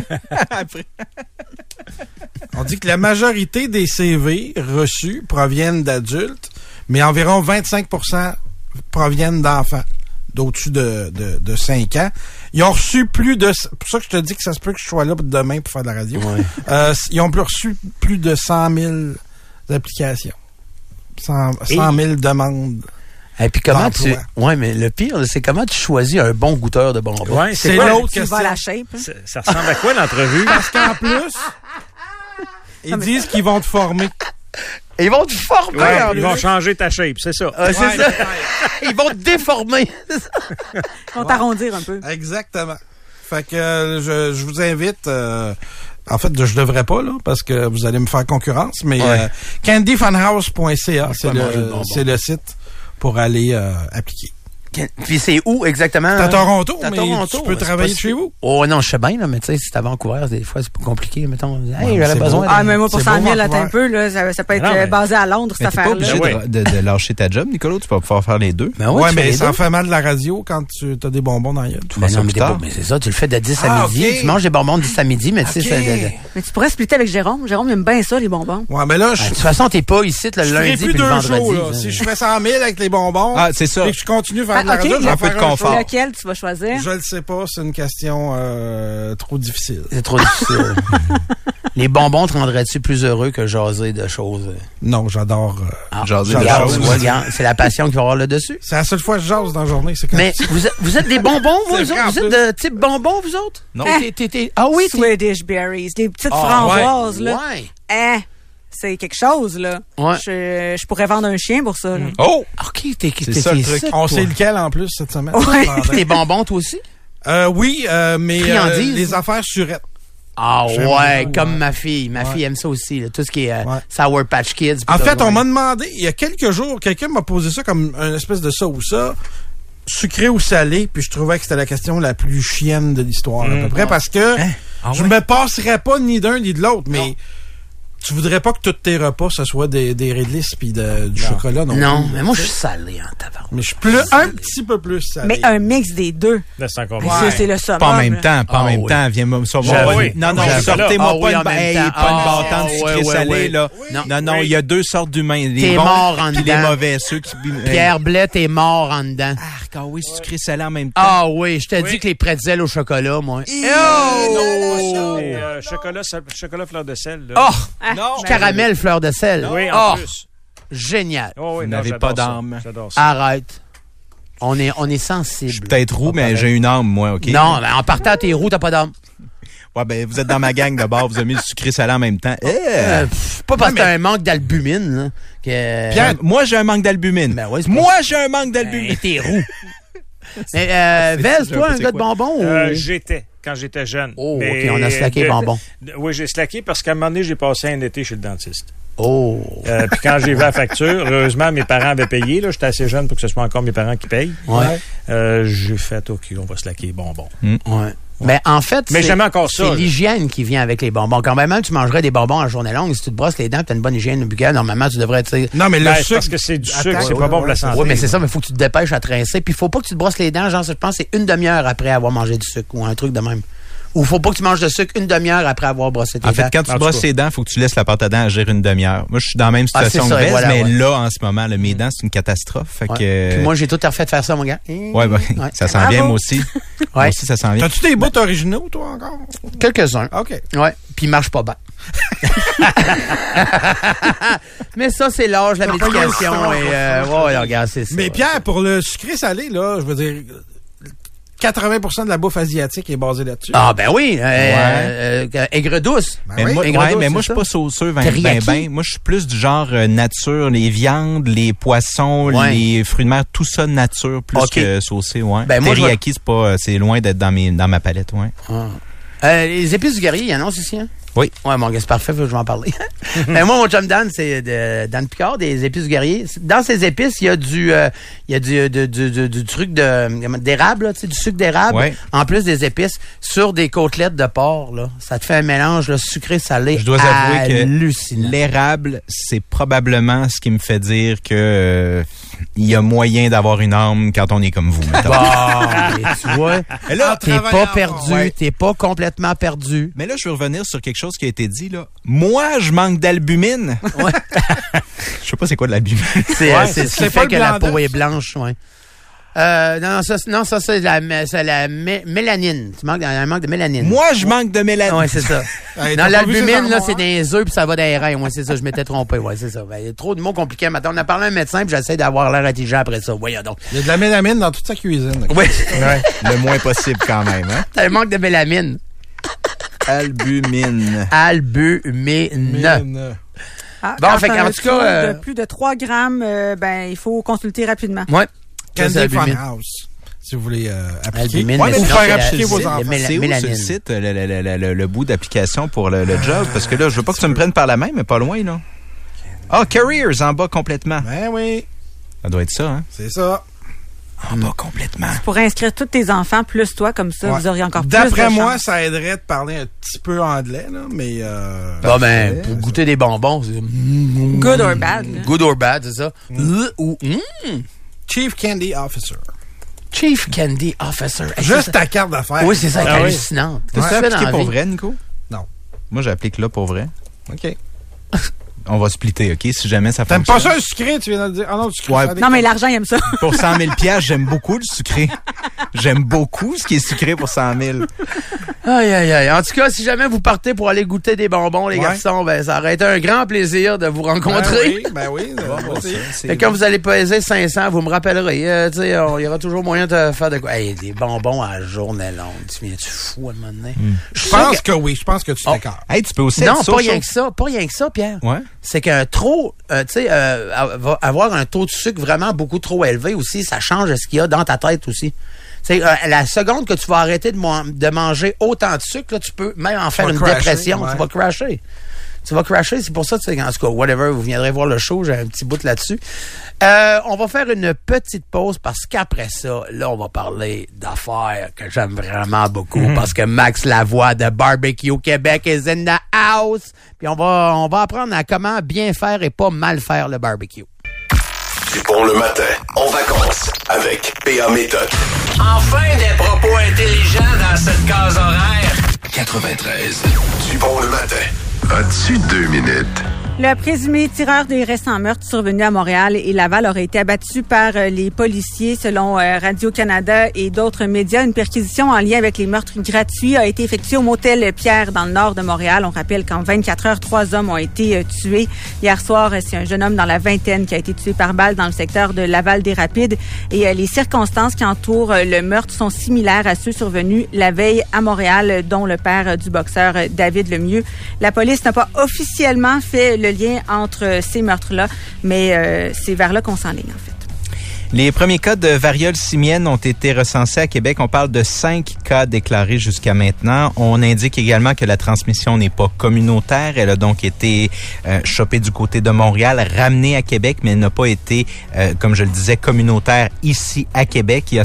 On dit que la majorité des CV reçus proviennent d'adultes, mais environ 25% proviennent d'enfants d'au-dessus de 5 ans. Ils ont reçu plus de... C'est pour ça que je te dis que ça se peut que je sois là demain pour faire de la radio. Ils ont reçu plus de 100 000 applications. 100 000 demandes. Et puis comment tu... D'emploi. Ouais, mais le pire, c'est comment tu choisis un bon goûteur de bonbons. Ouais, C'est quoi, l'autre Tu vas question. à la shape. hein? Ça ressemble à quoi l'entrevue? Parce qu'en plus, ils disent qu'ils vont te former. Ils vont te former. Ouais, en ils vont plus. changer ta shape, c'est ça. C'est Ouais, ça. Ils vont te déformer. Ils vont t'arrondir un peu. Exactement. Fait que je vous invite... en fait, je devrais pas, là, parce que vous allez me faire concurrence, mais Ouais. candyfunhouse.ca, pas manger de bonbons. c'est le site pour aller appliquer. Puis c'est où exactement? C'est à Toronto, C'est à mais Toronto, tu peux c'est travailler pas de chez vous. Oh non, je sais bien, là, mais tu sais, si c'est à Vancouver, des fois, c'est plus compliqué. Mettons, hey, Ouais, j'aurais c'est besoin beau. Ah, mais moi, pour C'est 100 beau, 000, attends Vancouver. un peu, là, ça peut être Non, mais- basé à Londres, cette Mais t'es pas affaire-là. obligé Ben de lâcher ta job, Nicolas. Tu vas pouvoir faire les deux. Ben Ouais, tu fais mais les ça deux. fait mal de la radio quand tu as des bonbons dans la gueule. Mais ça non, mais, plus tard. mais c'est ça, tu le fais de 10 Ah, à midi. ok. Tu manges des bonbons de 10 à midi, mais tu sais, Ok. c'est Mais tu pourrais splitter avec Jérôme. Jérôme aime bien ça, les bonbons. Ouais, mais là, de toute façon, t'es pas ici le je ferai lundi plus puis le 2 vendredi. shows, là. Si je fais 100 000 avec les bonbons, Ah, c'est ça. et que je continue à faire Ah, de la ok. radio, je vais Un peu faire de confort. show. Lequel tu vas choisir? Je le sais pas, c'est une question trop difficile. C'est trop difficile. Les bonbons te rendraient-tu plus heureux que jaser de choses? Non, j'adore... Jaser de Regarde, choses. tu vois, regarde, c'est la passion qu'il va y avoir là-dessus. c'est la seule fois que je jase dans la journée, c'est quand Mais vous êtes des bonbons, vous, C'est vous vrai, en autres? Vous êtes de type bonbons, vous autres? Non. Ah oui, Swedish berries, des petites Ah, framboises, là. Ouais. Hein? C'est quelque chose, là. Ouais. Je pourrais vendre un chien pour ça, là. Oh! OK, t'es ça, le truc. sick, On toi. sait lequel en plus cette semaine. Ouais. Tes bonbons, toi aussi? Oui, mais Friandises. les affaires surettes. Ah J'aime ouais, beaucoup, comme ouais. ma fille. Ma Ouais. fille aime ça aussi, là, tout ce qui est Ouais. Sour Patch Kids. En pis fait, ça, on ouais. m'a demandé, il y a quelques jours, quelqu'un m'a posé ça comme une espèce de ça ou ça, sucré ou salé, puis je trouvais que c'était la question la plus chienne de l'histoire, à peu près, parce que Ah je ouais? me passerais pas ni d'un ni de l'autre, mais tu voudrais pas que tous tes repas, ce soit des réglisse puis du chocolat, non? Non, plus, mais là, moi, tu je sais. suis salé en tabac. Mais je suis plus, un petit peu plus salé. Mais un mix des deux. Là, c'est encore Hey, mieux. c'est le summum. Pas en même là. temps, pas en Ah même oui. temps. Viens-moi ça. J'avoue. Oui. Non, non, J'avoue. sortez-moi Ah oui, pas en une, même hey, temps. pas une Ah, bâtante ouais, sucrée ouais, salée, ouais. là. Non. Non, il y a deux sortes d'humains. Les T'es bons mort en puis les dedans. mauvais. Ceux qui... Pierre Blais, t'es mort en dedans. Ah oui, sucré salé en même temps. Ah oui, je te dis que les pretzels au chocolat, moi. Non, c'est chocolat fleur de sel. Là. Oh! Ah, Non. Caramel fleur de sel. Oui, en Oh! plus. Génial. Oh, oui, Vous non, n'avez j'adore pas ça. d'âme. J'adore ça. Arrête. On est sensible. Je suis peut-être roux, Pas mais pareil. j'ai une âme, moi, OK? Non, ben, en partant, t'es roux, t'as pas d'âme. Ouais, ben, vous êtes dans ma gang d'abord, vous avez mis le sucré salé en même temps. Pas parce que t'as un manque d'albumine, là. Que... Pierre, moi, j'ai un manque d'albumine. Ben ouais, c'est pas- Moi, j'ai un manque Ben, d'albumine. t'es roux. Mais, Vez, c'est toi, un peu, un c'est gars de quoi? bonbons? ou- Quand j'étais jeune. Oh, Mais OK, on a slacké bonbons. Oui, j'ai slacké parce qu'à un moment donné, j'ai passé un été chez le dentiste. Oh. Puis quand j'ai vu la facture, heureusement, mes parents avaient payé. Là, j'étais assez jeune pour que ce soit encore mes parents qui payent. Ouais. J'ai fait, OK, on va slacker bonbons. Ouais. Mais en fait, Mais jamais encore ça, c'est là. l'hygiène qui vient avec les bonbons. Quand même, tu mangerais des bonbons en journée longue, si tu te brosses les dents, tu as une bonne hygiène buccale, normalement, tu devrais être... Non, mais le Ben, c'est sucre... parce que c'est du sucre, Attends, c'est pas bon pour la santé. Oui, mais c'est ça, mais il faut que tu te dépêches à te rincer. Puis il faut pas que tu te brosses les dents, genre, je pense, c'est une demi-heure après avoir mangé du sucre ou un truc de même. Ou faut pas que tu manges de sucre une demi-heure après avoir brossé tes dents. En fait, quand tu En tout brosses cas. tes dents, il faut que tu laisses la pâte à dents agir une demi-heure. Moi, je suis dans la même situation c'est ça, que Vez, voilà, mais ouais. là, en ce moment, là, mes dents, c'est une catastrophe. Fait Ouais. que... Puis moi, j'ai tout refait de faire ça, mon gars. Ouais, ben, Ouais. ça s'en vient, moi aussi. Moi Ouais. aussi, ça s'en vient. T'as-tu des bouts originaux, toi, encore? Quelques-uns. OK. Ouais. Puis il marche pas bien. Mais ça, c'est l'âge, la médication. Et, ouais, regarde, c'est ça. Mais Pierre, pour le sucré-salé, là, je veux dire, 80% de la bouffe asiatique est basée là-dessus. Ah, ben oui. Aigre douce. Ben Mais oui. moi, Aigre ouais, douce, mais moi, c'est je suis pas sauceux Teriyaki? ben. Moi, je suis plus du genre nature, les viandes, les poissons, Ouais. les fruits de mer, tout ça nature, plus Ok. que saucé, ouais. Ben, moi, je Teriyaki, c'est loin d'être dans ma palette, ouais. Les épices du guerrier, il y en a aussi, hein? Oui. Ouais, mon gars, c'est parfait, faut que je vais en parler. Mais moi, mon chum Dan, c'est Dan Picard, des épices du guerrier. Dans ces épices, il y a du truc d'érable, là, tu sais, du sucre d'érable, Ouais. en plus des épices, sur des côtelettes de porc, là. Ça te fait un mélange, là, sucré-salé. Je dois avouer que hallucinant. l'érable, c'est probablement ce qui me fait dire que il y a moyen d'avoir une âme quand on est comme vous, mettons. Bon, et tu vois, Mais là, t'es pas perdu, Ouais. t'es pas complètement perdu. Mais là, je veux revenir sur quelque chose qui a été dit, là. Moi, je manque d'albumine. Ouais. Je sais pas c'est quoi de l'albumine. C'est Ouais, c'est ce c'est qui pas fait le que la blanc peau d'œuf. est blanche, ouais. Ça c'est la mélanine. Tu manques, il y a un manque de mélanine. Moi, je manque de mélanine. Ouais, c'est ça. Hey, Dans t'as pas vu ces l'albumine, là, armoires? c'est dans les œufs puis ça va dans les reins. Ouais, c'est ça, je m'étais trompé. Ouais, c'est ça. Ben, il y a trop de mots compliqués. Maintenant, on a parlé à un médecin puis j'essaie d'avoir l'air intelligent après ça. Voyons donc. Il y a de la mélamine dans toute sa cuisine. Oui, Le moins possible quand même, hein. t'as un manque de mélamine. Albumine. Albumine. Ah, Bon, quand fait t'as qu'en un tout cas, taux de plus de 3 grammes, ben, il faut consulter rapidement. Ouais. Ça, c'est Candy albumine. Pour si vous voulez appliquer. Albumine, Ouais, mais mais vous sinon, faire c'est appliquer la- vos c'est enfants. les C'est où sur mélanine. le site le bout d'application pour le job? Parce que là, je veux pas que tu me prennes par la main, mais pas loin, là. Ah, Careers, en bas complètement. Ben oui, Ça doit être ça, hein? c'est ça. En bas complètement. Pour inscrire tous tes enfants, plus toi, comme ça, Ouais. vous auriez encore plus de D'après moi, chance. ça aiderait de parler un petit peu anglais, là, mais... Bon, ben, pour goûter des bonbons, c'est Good or bad, là. good or bad, c'est ça. Ou Chief Candy Officer. Chief Candy Officer. Hey, Juste ça, ta carte d'affaires. oui, c'est ça, Ah oui. hallucinant. Qu'est-ce Tu que tu fais dans appliqué la pour vie? vrai, Nico? Non. Moi, j'applique là pour vrai. OK. On va splitter, OK? Si jamais ça T'aimes fonctionne. pas ça, le sucré, tu viens de le dire? Ah non, le sucré. Ouais. salé. Non, mais l'argent, il aime ça. Pour 100 000 piastres, j'aime beaucoup le sucré. J'aime beaucoup ce qui est sucré pour 100 000. Aïe, aïe, aïe. En tout cas, si jamais vous partez pour aller goûter des bonbons, les Ouais. garçons, ben, ça aurait été un grand plaisir de vous rencontrer. Ben oui, vas-y. Et quand vous allez peser 500, vous me rappellerez. Tu sais, il y aura toujours moyen de faire de quoi. Hey, des bonbons à la journée longue. Tu viens-tu fou à un moment donné? Je pense que oui, je pense que tu t'écartes. Hey, tu peux aussi Non, être pas social. rien que ça. Pas rien que ça, Pierre. Ouais. C'est qu'un trop, tu sais, va avoir un taux de sucre vraiment beaucoup trop élevé aussi, ça change ce qu'il y a dans ta tête aussi. Tu sais, la seconde que tu vas arrêter de manger autant de sucre, là, tu peux même en faire vas une crasher, dépression. ouais. Tu vas crasher. Tu vas crasher, c'est pour ça, tu sais, en tout cas, whatever, vous viendrez voir le show, j'ai un petit bout là-dessus. On va faire une petite pause parce qu'après ça, là, on va parler d'affaires que j'aime vraiment beaucoup parce que Max Lavoie de Barbecue Québec is in the house. Puis on va apprendre à comment bien faire et pas mal faire le barbecue. Dupont le matin, en vacances, avec P.A. Méthode. Enfin des propos intelligents dans cette case horaire. 93. Dupont le matin. As-tu 2 minutes? Le présumé tireur des récents meurtres survenus à Montréal et Laval aurait été abattu par les policiers selon Radio-Canada et d'autres médias. Une perquisition en lien avec les meurtres gratuits a été effectuée au motel Pierre dans le nord de Montréal. On rappelle qu'en 24 heures, 3 hommes ont été tués. Hier soir, c'est un jeune homme dans la vingtaine qui a été tué par balle dans le secteur de Laval-des-Rapides. Et les circonstances qui entourent le meurtre sont similaires à ceux survenus la veille à Montréal, dont le père du boxeur David Lemieux. La police n'a pas officiellement fait le lien entre ces meurtres-là, mais c'est vers là qu'on s'enligne, en fait. Les premiers cas de variole simienne ont été recensés à Québec. On parle de 5 cas déclarés jusqu'à maintenant. On indique également que la transmission n'est pas communautaire. Elle a donc été chopée du côté de Montréal, ramenée à Québec, mais elle n'a pas été, comme je le disais, communautaire ici à Québec. Il y a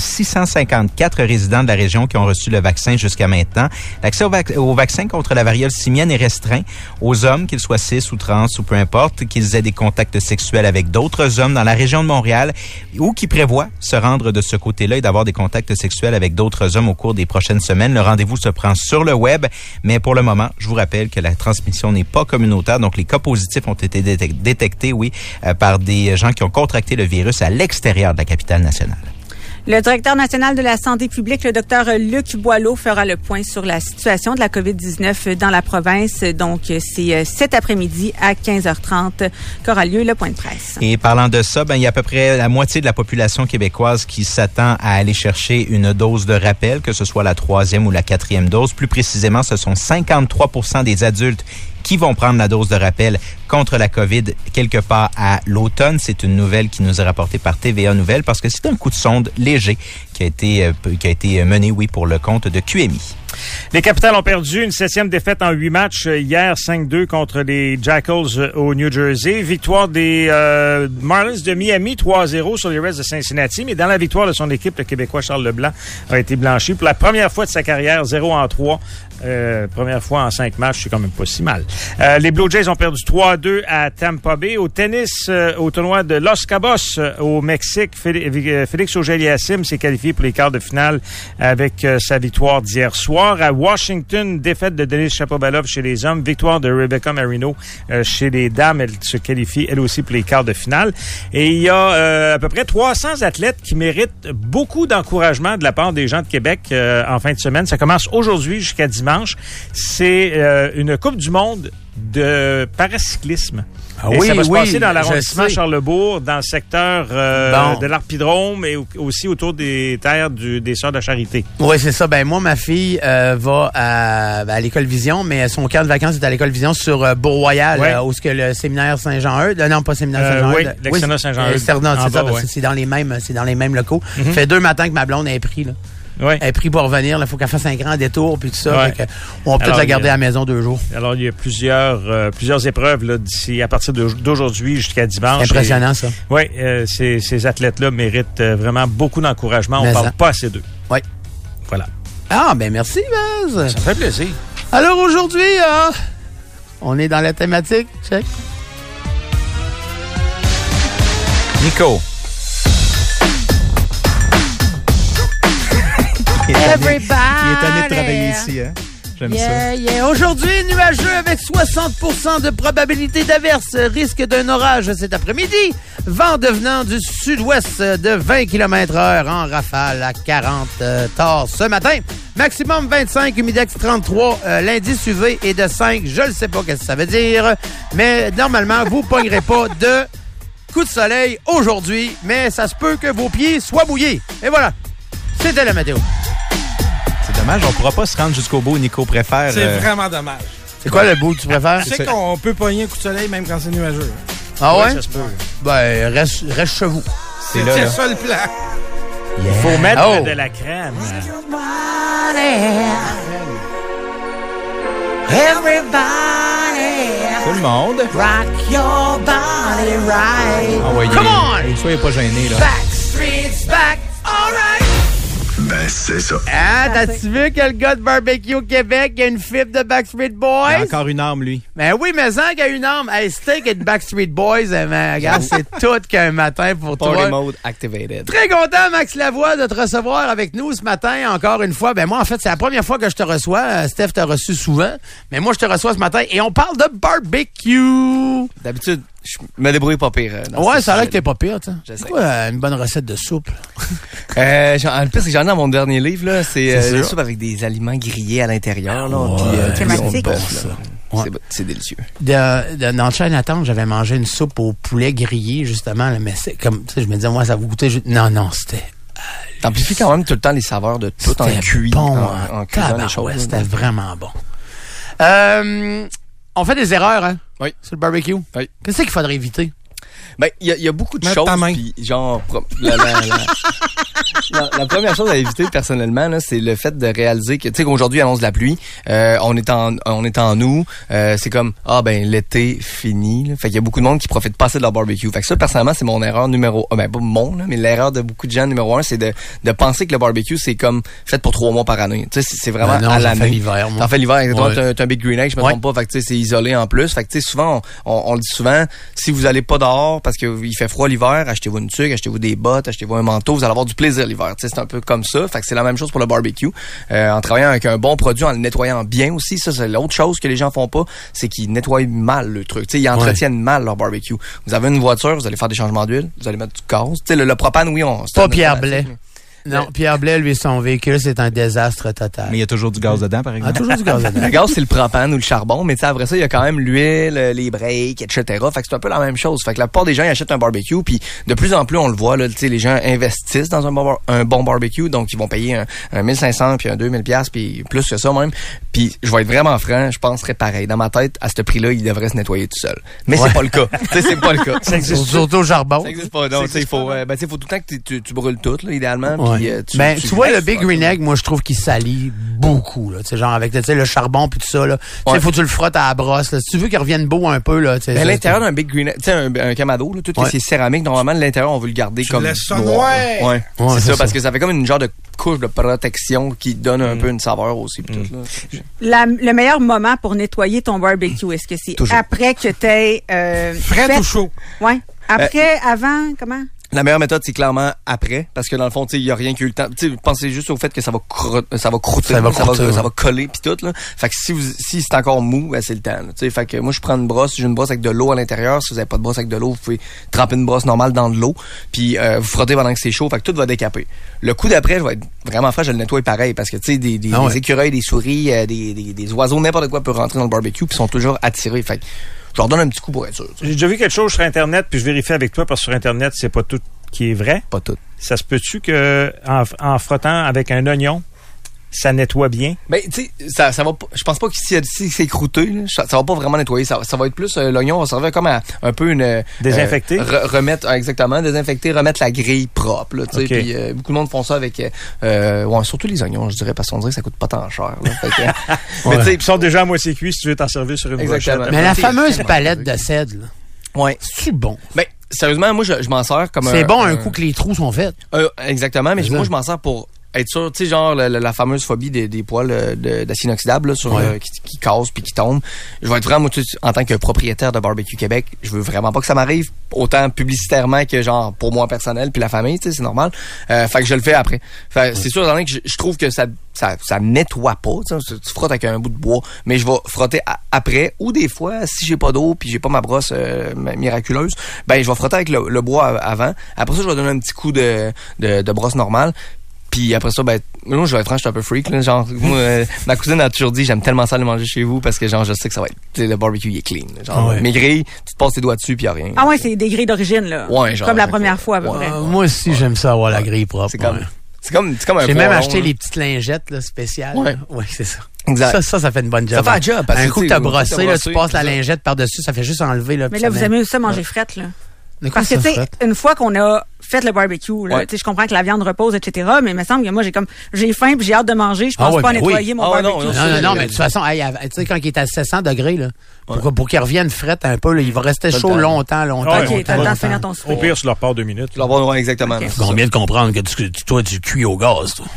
654 résidents de la région qui ont reçu le vaccin jusqu'à maintenant. L'accès au vaccin contre la variole simienne est restreint aux hommes, qu'ils soient cis ou trans ou peu importe, qu'ils aient des contacts sexuels avec d'autres hommes dans la région de Montréal ou qui prévoient se rendre de ce côté-là et d'avoir des contacts sexuels avec d'autres hommes au cours des prochaines semaines. Le rendez-vous se prend sur le web, mais pour le moment, je vous rappelle que la transmission n'est pas communautaire, donc les cas positifs ont été détectés, par des gens qui ont contracté le virus à l'extérieur de la capitale nationale. Le directeur national de la santé publique, le docteur Luc Boileau, fera le point sur la situation de la COVID-19 dans la province. Donc, c'est cet après-midi à 15h30 qu'aura lieu le point de presse. Et parlant de ça, il y a à peu près la moitié de la population québécoise qui s'attend à aller chercher une dose de rappel, que ce soit la 3e ou la 4e dose. Plus précisément, ce sont 53% des adultes qui vont prendre la dose de rappel contre la COVID quelque part à l'automne. C'est une nouvelle qui nous est rapportée par TVA Nouvelles parce que c'est un coup de sonde léger qui a été mené, pour le compte de QMI. Les Capitals ont perdu une 7e défaite en 8 matchs hier, 5-2 contre les Jackals au New Jersey. Victoire des Marlins de Miami, 3-0 sur les Reds de Cincinnati. Mais dans la victoire de son équipe, le Québécois Charles Leblanc a été blanchi pour la première fois de sa carrière, 0-3. Première fois en 5 matchs, c'est quand même pas si mal. Les Blue Jays ont perdu 3-2 à Tampa Bay. Au tennis, au tournoi de Los Cabos au Mexique, Félix Auger-Aliassime s'est qualifié pour les quarts de finale avec sa victoire d'hier soir. À Washington, défaite de Denis Shapovalov chez les hommes, victoire de Rebecca Marino chez les dames. Elle se qualifie elle aussi pour les quarts de finale. Et il y a à peu près 300 athlètes qui méritent beaucoup d'encouragement de la part des gens de Québec en fin de semaine. Ça commence aujourd'hui jusqu'à dimanche. C'est une Coupe du monde de paracyclisme. Et ça va se passer dans l'arrondissement Charlesbourg, dans le secteur de l'Arpidrome et aussi autour des terres des Sœurs de la Charité. Oui, c'est ça. Moi, ma fille va à l'École Vision, mais son camp de vacances est à l'École Vision sur Beau-Royal, où est-ce que le séminaire Saint-Jean-Eudes... Non, pas séminaire Saint-Jean-Eudes. Oui, l'externat Saint-Jean-Eudes. C'est ça, parce que c'est dans les mêmes locaux. Ça fait 2 matins que ma blonde est pris, là. Oui. Elle est prise pour revenir. Il faut qu'elle fasse un grand détour puis tout ça. Ouais. On va peut-être la garder à la maison 2 jours. Alors, il y a plusieurs épreuves là, d'ici à partir d'aujourd'hui jusqu'à dimanche. C'est impressionnant, ça. Oui, ces athlètes-là méritent vraiment beaucoup d'encouragement. On ne parle pas assez d'eux. Oui. Voilà. Ah, merci, Vaz. Ça fait plaisir. Alors, aujourd'hui, on est dans la thématique. Check. Nico. Everybody! Il est tanné de travailler ici, hein? J'aime ça. Yeah. Aujourd'hui, nuageux avec 60% de probabilité d'averse. Risque d'un orage cet après-midi. Vent devenant du sud-ouest de 20 km/h en rafale à 40 torts ce matin. Maximum 25, humidex 33. L'indice UV est de 5. Je ne sais pas ce que ça veut dire. Mais normalement, vous ne pognerez pas de coup de soleil aujourd'hui. Mais ça se peut que vos pieds soient mouillés. Et voilà. C'était la météo. C'est dommage, on ne pourra pas se rendre jusqu'au bout. Nico préfère... C'est vraiment dommage. C'est quoi le bout que tu préfères? Tu sais qu'on peut pogner un coup de soleil même quand c'est nuageux. Ah ouais? Ça se peut. Reste chez vous. C'est ça le plan. Il faut mettre de la crème. Tout le monde. Rock your body right. Come on! Soyez pas gênés, là. Backstreet's back, all right. Ben, c'est ça. Ah, t'as-tu vu que le gars de Barbecue au Québec a une fibre de Backstreet Boys? Il a encore une arme, lui. Ben oui, mais ça qu'il a une arme. Hey, steak et de Backstreet Boys, regarde, c'est tout qu'un matin pour toi. Party mode activated. Très content, Max Lavoie, de te recevoir avec nous ce matin, encore une fois. Ben moi, en fait, c'est la première fois que je te reçois. Steph t'a reçu souvent, mais moi, je te reçois ce matin et on parle de barbecue. D'habitude, je me débrouille pas pire. Ouais, ça a l'air que t'es pas pire, tu sais. J'essaie. C'est quoi une bonne recette de soupe? Le pire, c'est que j'en ai dans mon dernier livre, là. C'est sûr. une soupe avec des aliments grillés à l'intérieur, là. Thématique. Ouais. C'est délicieux. Dans Chinatown, j'avais mangé une soupe au poulet grillé, justement, là, mais c'est comme, tu sais, je me disais, moi, ça vous goûtait juste... Non, c'était... T'amplifies quand même tout le temps les saveurs de tout en cuit. Bon, en cuisant les choses. Ouais, c'était vraiment bon. On fait des erreurs, hein? Oui. Sur le barbecue. Oui. Qu'est-ce qu'il faudrait éviter? Ben, il y a beaucoup de Mets choses. ta main. Puis, genre, la première chose à éviter personnellement, là, c'est le fait de réaliser que, tu sais, qu'aujourd'hui, annonce de la pluie, on est en août, c'est comme, l'été fini, là. Fait qu'il y a beaucoup de monde qui profite pas assez de leur barbecue. Fait que ça, personnellement, c'est mon erreur numéro, pas mon, là, mais l'erreur de beaucoup de gens numéro 1, c'est de penser que le barbecue, c'est comme fait pour 3 mois par année. Tu sais, c'est vraiment à l'année. T'en fais l'hiver, moi. T'en fais l'hiver, exactement. Ouais. T'as un Big Green Egg, je me trompe pas. Fait que, tu sais, c'est isolé en plus. Fait que, tu sais, souvent, on le dit souvent, si vous allez pas dehors parce que il fait froid l'hiver, achetez-vous une tuque, achetez-vous des bottes, achetez-vous un manteau, vous allez avoir du plaisir l'hiver. Tu sais, c'est un peu comme ça. Fait que c'est la même chose pour le barbecue. En travaillant avec un bon produit, en le nettoyant bien aussi, ça, c'est l'autre chose que les gens font pas, c'est qu'ils nettoient mal le truc. Tu sais, ils entretiennent mal leur barbecue. Vous avez une voiture, vous allez faire des changements d'huile, vous allez mettre du gaz. Tu sais, le propane, oui, pas Pierre Blais. Non, Pierre Blais, lui, son véhicule, c'est un désastre total. Mais il y a toujours du gaz dedans, par exemple. Toujours du gaz dedans. Le gaz, c'est le propane ou le charbon, mais tu sais, après ça, il y a quand même l'huile, les breaks, etc. Fait que c'est un peu la même chose. Fait que la plupart des gens, ils achètent un barbecue, puis de plus en plus, on le voit, là, tu sais, les gens investissent dans un bon barbecue, donc ils vont payer un 1500 puis un 2000 $, puis plus que ça même. Puis je vais être vraiment franc, je penserais pareil. Dans ma tête, à ce prix-là, il devrait se nettoyer tout seul. Mais c'est pas le cas. Tu sais, c'est pas le cas. Ça existe surtout au charbon. Ça existe pas. Non, tu sais, il faut tout le temps que tu brûles tout, là, idéalement. Ouais. Puis tu vois, le Big Green Egg, moi, je trouve qu'il salit beaucoup, là. Tu sais, genre, avec, tu sais, le charbon puis tout ça, là. Tu sais, faut que tu le frottes à la brosse, là. Si tu veux qu'il revienne beau un peu, là, tu sais. Mais à l'intérieur d'un Big Green Egg, tu sais, un Kamado, là, tout ce qui est céramique, normalement, l'intérieur, on veut le garder comme noir. Ouais. C'est ça, parce que ça fait comme une genre de couche de protection qui donne un peu une saveur aussi. Tout, là. Le meilleur moment pour nettoyer ton barbecue, est-ce que c'est après que t'aies frais ou chaud? Ouais. Après, avant, comment? La meilleure méthode, c'est clairement après, parce que dans le fond, tu sais, il y a rien qui a eu le temps. Tu sais, pensez juste au fait que ça va croûter, ça va coller pis tout, là. Fait que si c'est encore mou, ben, c'est le temps, tu sais. Fait que moi, je prends une brosse, j'ai une brosse avec de l'eau à l'intérieur. Si vous avez pas de brosse avec de l'eau, vous pouvez tremper une brosse normale dans de l'eau, puis vous frottez pendant que c'est chaud, fait que tout va décaper. Le coup d'après, je vais être vraiment frais, je le nettoie pareil, parce que tu sais, des écureuils, des souris, des oiseaux, n'importe quoi peut rentrer dans le barbecue, puis sont toujours attirés. Fait que je leur donne un petit coup pour être sûr. J'ai déjà vu quelque chose sur Internet, puis je vérifie avec toi, parce que sur Internet, c'est pas tout qui est vrai. Pas tout. Ça se peut-tu que en frottant avec un oignon, ça nettoie bien? Ben, tu sais, ça va pas, je pense pas que si c'est croûté, là, ça va pas vraiment nettoyer. Ça va être plus, l'oignon va servir comme un peu une... Désinfecter? Désinfecter, remettre la grille propre, là, tu sais. Puis beaucoup de monde font ça avec, surtout les oignons, je dirais, parce qu'on dirait que ça coûte pas tant cher, là. Fait que, mais tu sais, ils sont déjà à moitié cuits si tu veux t'en servir sur une brochette. Mais la fameuse palette de cèdre, là. Ouais. C'est bon. Ben, sérieusement, moi, je m'en sers comme c'est bon un coup que les trous sont faits. Exactement, mais moi, je m'en sers pour être sûr, tu sais, genre la fameuse phobie des poils d'acier inoxydable là, sur qui cassent puis qui tombent. Je vais être vraiment, en tant que propriétaire de Barbecue Québec, je veux vraiment pas que ça m'arrive, autant publicitairement que genre pour moi personnel puis la famille, tu sais, c'est normal. Fait que je le fais après. Fait c'est sûr, que je trouve que ça nettoie pas, tu frottes avec un bout de bois, mais je vais frotter après, ou des fois, si j'ai pas d'eau puis j'ai pas ma brosse miraculeuse, ben je vais frotter avec le bois avant. Après ça, je vais donner un petit coup de brosse normale. Puis après ça, ben, moi, je vais être franc, je suis un peu freak, là. Genre, moi, ma cousine a toujours dit, j'aime tellement ça le manger chez vous parce que, genre, je sais que ça va être, le barbecue, il est clean. Genre, mes grilles, tu te passes tes doigts dessus puis y a rien. Ah ouais, c'est des grilles d'origine, là. Ouais, genre. Comme la première fois, à peu près. Moi aussi, j'aime ça avoir la grille propre. C'est comme un j'ai même acheté les petites lingettes, là, spéciales. Ouais, c'est ça. Exact. Ça fait une bonne job. Ça fait un job. Un coup que t'as brossé, là, tu passes la lingette par-dessus, ça fait juste enlever, là. Mais là, vous aimez ça manger frette, là. Parce que, tu sais, une fois qu'on a fait le barbecue, là, tu sais, je comprends que la viande repose, etc., mais il me semble que moi, j'ai faim puis j'ai hâte de manger. Je pense pas à nettoyer mon barbecue. Non, mais de toute façon, tu sais, quand il est à 700 degrés, là, pour qu'il revienne frette un peu, là, il va rester chaud longtemps. OK, t'as le temps de finir ton souper. Au pire, tu leur pars 2 minutes. Tu leur pars, exactement. On vient de comprendre que toi, tu cuis au gaz, toi.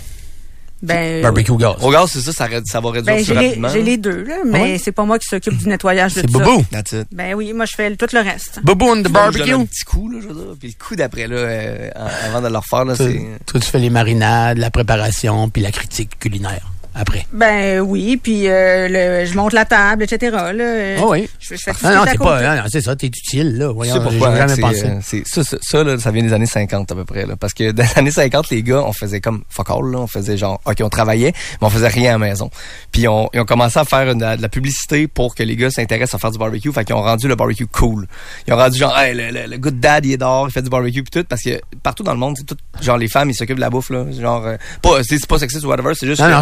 Barbecue gaz. Au gaz, c'est ça va réduire plus rapidement. J'ai les deux, là, mais c'est pas moi qui s'occupe du nettoyage de tout ça. C'est Boubou. Ben oui, moi, je fais tout le reste. Boubou on the barbecue. Un petit coup, là, je veux dire. Puis le coup d'après, là, avant de le refaire, là, c'est... Toi, tu fais les marinades, la préparation, puis la critique culinaire. Après. Ben oui, puis je monte la table, etc. Là, oui. Je fais tout c'est ça, t'es utile, là. Voyons, j'ai jamais pensé. Ça, là, ça vient des années 50 à peu près, là. Parce que dans les années 50, les gars, on faisait comme fuck all, là. On faisait genre, OK, on travaillait, mais on faisait rien à la maison. Puis ils ont commencé à faire de la publicité pour que les gars s'intéressent à faire du barbecue. Fait qu'ils ont rendu le barbecue cool. Ils ont rendu genre, hey, le good dad, il est dehors, il fait du barbecue pis tout. Parce que partout dans le monde, c'est tout, genre les femmes, ils s'occupent de la bouffe, là. Genre, c'est pas sexiste ou whatever, c'est juste. Non, c'est ça.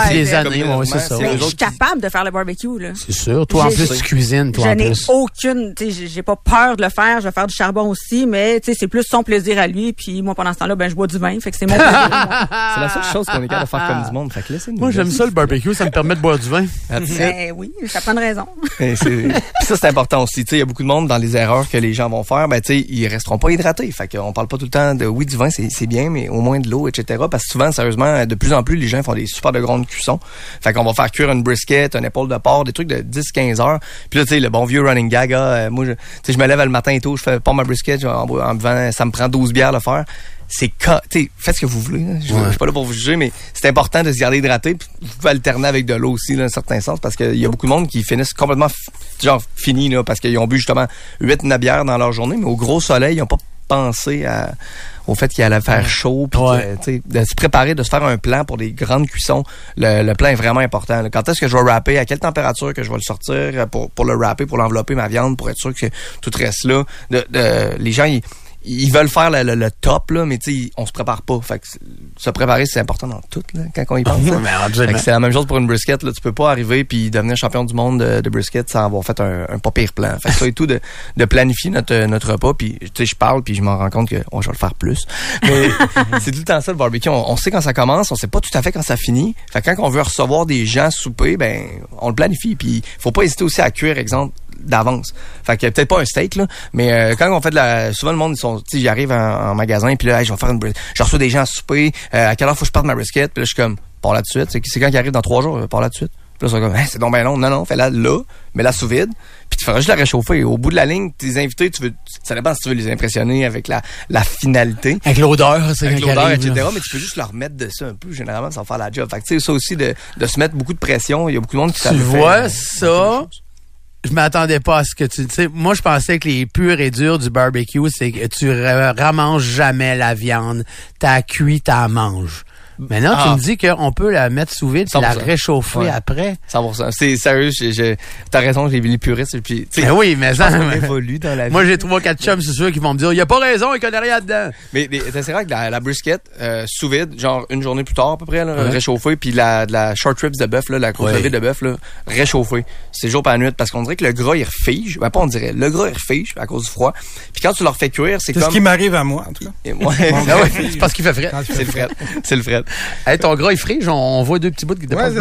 depuis des comme années, le ouais, c'est ça. c'est Mais eux je suis autres qui- capable de faire le barbecue, là. C'est sûr. Toi, en J'ai- plus, tu cuisines, toi, Je en n'ai plus. aucune, tu sais, j'ai pas peur de le faire. Je vais faire du charbon aussi, mais tu sais, c'est plus son plaisir à lui. Puis moi, pendant ce temps-là, ben je bois du vin, fait que c'est mon plaisir. moi. C'est la seule chose qu'on est capable de faire comme du monde. Fait que laissez-nous. Moi, j'aime ça, le barbecue. Ça me permet de boire du vin. Ben oui, ça prend une raison. Puis ça, c'est important aussi. Tu sais, il y a beaucoup de monde dans les erreurs que les gens vont faire. Ben, tu sais, ils resteront pas hydratés. Fait qu'on parle pas tout le temps de, oui, du vin, c'est bien, mais au moins de l'eau, etc. Parce que souvent, sérieusement, de plus en plus, les gens font des super de grandes cuissons. Fait qu'on va faire cuire une brisket, une épaule de porc, des trucs de 10-15 heures. Puis là, tu sais, le bon vieux running gag, moi, tu sais, je me lève le matin et tout, je fais pas ma brisket, en buvant, ça me prend 12 bières le faire. Tu sais, faites ce que vous voulez. Là. Je suis pas là pour vous juger, mais c'est important de se garder hydraté. Puis vous pouvez alterner avec de l'eau aussi, dans un certain sens, parce qu'il y a beaucoup de monde qui finissent complètement finis, là, parce qu'ils ont bu justement 8-9 bières dans leur journée, mais au gros soleil, ils n'ont pas pensé au fait qu'il allait faire chaud, puis de se préparer, de se faire un plan pour des grandes cuissons. Le plan est vraiment important. Là. Quand est-ce que je vais wrapper, à quelle température que je vais le sortir pour le wrapper, pour l'envelopper ma viande, pour être sûr que tout reste là. Les gens, ils veulent faire le top, là, mais tu sais, on se prépare pas. Fait que se préparer, c'est important dans tout, là, quand on y pense. Fait que c'est la même chose pour une brisket, là. Tu peux pas arriver puis devenir champion du monde de brisket sans avoir fait un pas pire plan. Fait que ça et tout, de planifier notre repas, puis tu sais, je parle puis je m'en rends compte que je vais le faire plus. Mais c'est tout le temps ça, le barbecue. On sait quand ça commence, on sait pas tout à fait quand ça finit. Fait que quand on veut recevoir des gens souper, ben, on le planifie. Puis faut pas hésiter aussi à cuire, exemple, d'avance. Fait que peut-être pas un steak, là, mais quand on fait souvent le monde, ils sont, tu sais, j'arrive en magasin, puis là, hey, je vais faire je reçois des gens à souper, à quelle heure faut que je parte ma brisket, puis là, je suis comme, pars là tout de suite. C'est quand ils arrivent dans 3 jours, pars là tout de suite. Puis là, ils sont comme, hey, c'est donc bien long. Non, fais-la là, mets-la sous vide, puis tu feras juste la réchauffer. Au bout de la ligne, tes invités, ça dépend si tu veux les impressionner avec la finalité. Avec l'odeur, c'est avec quand l'odeur, arrive, etc. là. Mais tu peux juste leur mettre dessus un peu, généralement, ça va faire la job. Fait que tu sais, ça aussi, de se mettre beaucoup de pression. Il y a beaucoup de monde qui Tu vois, ça... Je m'attendais pas à ce que tu sais. Moi, je pensais que les purs et durs du barbecue, c'est que tu ramanges jamais la viande. T'as cuit, t'as manges. Maintenant, tu me dis qu'on peut la mettre sous vide et la réchauffer après. 100%. C'est sérieux, t'as raison, j'ai vu les puristes. Puis, ben oui, mais ça, on évolue dans la vie. Moi, j'ai 3-4 chums, c'est sûr, qui vont me dire, il a pas raison, il connaît rien dedans. Mais c'est vrai que la brisket, sous vide, genre une journée plus tard, à peu près, là, réchauffée, puis la short ribs de bœuf, là, la grosse levée de bœuf, là, réchauffée. C'est jour par nuit, parce qu'on dirait que le gras, il refige. Ben, pas on dirait. Le gras, il refige à cause du froid. Puis quand tu leur fais cuire, c'est comme... C'est ce qui m'arrive à moi, en tout cas. C'est parce qu'il fait frais. C'est le frais. C'est le frais. Hey, ton gras, il frige, on voit 2 petits bouts qui dépassent.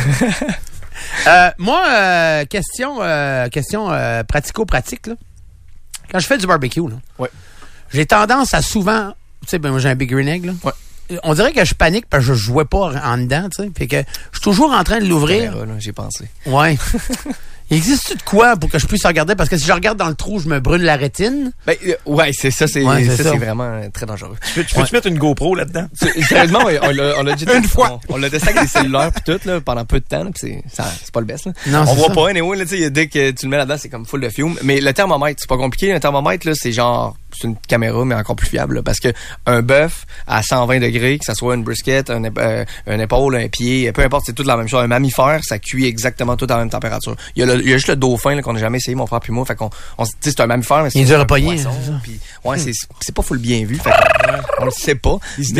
Moi, question pratico-pratique, là. Quand je fais du barbecue, là, j'ai tendance à souvent, tu sais, ben moi j'ai un Big Green Egg, là. On dirait que je panique parce que je jouais pas en dedans, tu sais. Fait que je suis toujours en train de l'ouvrir. J'ai pensé. Ouais. Existe-tu de quoi pour que je puisse regarder? Parce que si je regarde dans le trou, je me brûle la rétine. Ben, c'est ça. C'est vraiment très dangereux. Tu peux-tu mettre une GoPro là-dedans? Sérieusement, on l'a dit une fois. On l'a testé avec des cellulaires pis tout, là, pendant peu de temps, puis c'est pas le best, là. Non, on voit pas, anyway, là, tu sais, dès que tu le mets là-dedans, c'est comme full de fume. Mais le thermomètre, c'est pas compliqué. Un thermomètre, là, c'est genre, c'est une caméra, mais encore plus fiable, là, parce que un bœuf à 120 degrés, que ça soit une brisket, une épaule, un pied, peu importe, c'est tout la même chose. Un mammifère, ça cuit exactement tout à la même température. Il y a juste le dauphin, là, qu'on n'a jamais essayé, mon frère puis moi. Fait qu'on, tu sais, c'est un mammifère, mais c'est il est dur à poisson. Puis, c'est pas full bien vu. Fait on le sait pas.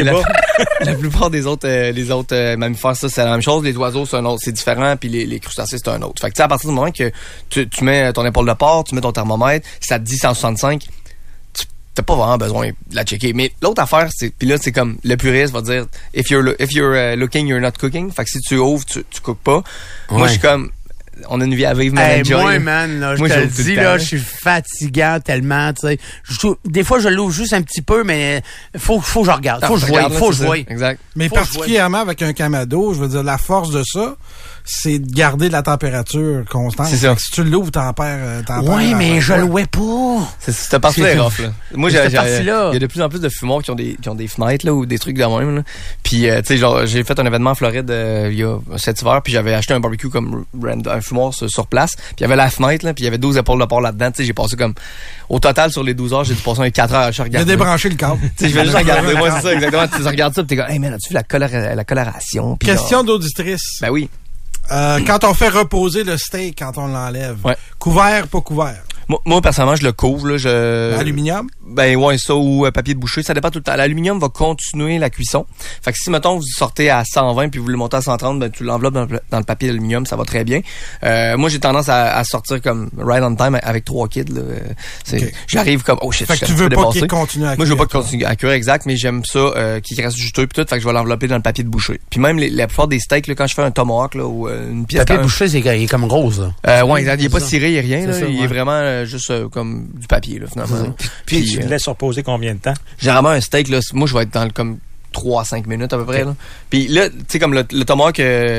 La plupart des autres, les autres mammifères, ça, c'est la même chose. Les oiseaux, c'est un autre, c'est différent. Puis les crustacés, c'est un autre. Fait que, tu sais, à partir du moment que tu mets ton épaule de porc, tu mets ton thermomètre, ça te dit 165, t'as pas vraiment besoin de la checker. Mais l'autre affaire, puis là, c'est comme le puriste va dire, if you're looking, you're not cooking. Fait que si tu ouvres, tu cookes pas. Moi, je suis comme, on a une vie à vivre, mais enjoy. Moi, man, là, je te le dis, là, je suis fatigant tellement, tu sais. Des fois, je l'ouvre juste un petit peu, mais faut que je regarde. Faut que je voie. Exact. Mais particulièrement avec un Kamado, je veux dire, la force de ça, c'est de garder la température constante. C'est ça. Si tu l'ouvres, t'en perds. Oui, mais je louais pas. Cette partie-là est rough, là. Moi, il y a de plus en plus de fumoirs qui ont des fenêtres, là, ou des trucs de même, là. Puis, tu sais, genre, j'ai fait un événement en Floride, il y a cet hiver, puis j'avais acheté un barbecue comme un fumoir sur place, puis il y avait la fenêtre, là, puis il y avait 12 épaules de porc là-dedans. Tu sais, j'ai passé comme, au total, sur les 12 heures, j'ai dû passer un 4 heures à regarder. J'ai débranché le câble. Tu sais, je vais juste regarder. Moi, c'est ça, exactement. Tu regardes ça, puis t'es comme, hey, man, as-tu vu la coloration? Question d'auditrice. Ben oui. Quand on fait reposer le steak, quand on l'enlève, ouais. Couvert, pas couvert? Moi, personnellement, je le couvre, là, Aluminium? Ben ouais, ça ou papier de boucher, ça dépend tout le temps. L'aluminium va continuer la cuisson. Fait que si mettons vous sortez à 120 puis vous le montez à 130, ben tu l'enveloppes dans le papier d'aluminium, ça va très bien. Moi j'ai tendance à sortir comme right on time avec 3 kids là. J'arrive comme oh shit. Fait que tu veux pas qu'il continue à cuire. Moi je veux pas qu'il continue à cuire exact, mais j'aime ça qu'il reste juteux puis tout, fait que je vais l'envelopper dans le papier de boucher. Puis même la plupart des steaks là, quand je fais un tomahawk là ou une pièce. Le papier de boucher il est comme rose là. Ouais, il est pas ciré, il est rien là, il est vraiment juste comme du papier là finalement. Puis tu le laisses reposer combien de temps? Généralement, un steak, là, moi, je vais être dans comme 3-5 minutes à peu près. Là. Puis là, tu sais, comme le tomahawk,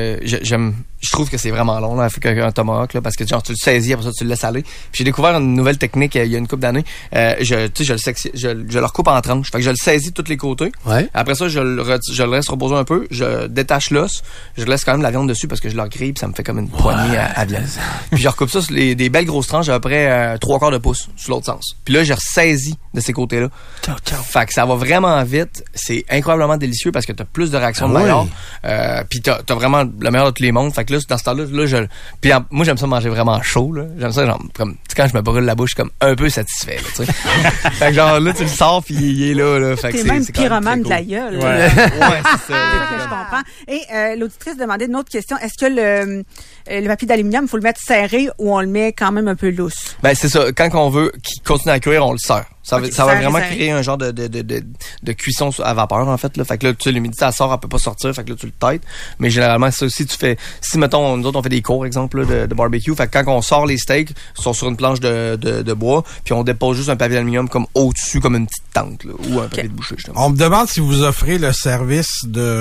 je trouve que c'est vraiment long, là, un tomahawk, là, parce que genre, tu le saisis, après ça, tu le laisses aller. Puis j'ai découvert une nouvelle technique il y a une couple d'années. Je le recoupe en tranches. Fait que je le saisis de tous les côtés. Ouais. Après ça, je le laisse reposer un peu. Je détache l'os. Je laisse quand même la viande dessus parce que je la grille, puis ça me fait comme une poignée à viande. Puis je recoupe ça sur des belles grosses tranches à peu près 3/4 de pouce sur l'autre sens. Puis là, je ressaisis de ces côtés-là. Fait que ça va vraiment vite. C'est incroyablement délicieux parce que t'as plus de réactions de meilleur. Puis t'as vraiment le meilleur de tous les mondes. Fait que là, dans ce temps-là, puis moi, j'aime ça manger vraiment chaud, là. J'aime ça, genre, comme, quand je me brûle la bouche, comme un peu satisfait, là, tu sais. Fait que genre, là, tu le sors, puis il est là. Fait que t'es même pyromane de la gueule. Ouais, c'est ça. Que je comprends. Et l'auditrice demandait une autre question. Est-ce que le papier d'aluminium, il faut le mettre serré ou on le met quand même un peu lousse? Ben, c'est ça. Quand on veut qu'il continue à cuire, on le serre. Ça va vraiment créer un genre de cuisson à vapeur, en fait, là. Fait que là, tu sais, l'humidité, ça sort, elle peut pas sortir. Fait que là, tu le têtes. Mais généralement, ça aussi, si, mettons, nous autres, on fait des cours, exemple, là, de barbecue. Fait que quand on sort les steaks, ils sont sur une planche de bois, puis on dépose juste un papier d'aluminium comme au-dessus, comme une petite tente, là, ou un papier de boucher, justement. On me demande si vous offrez le service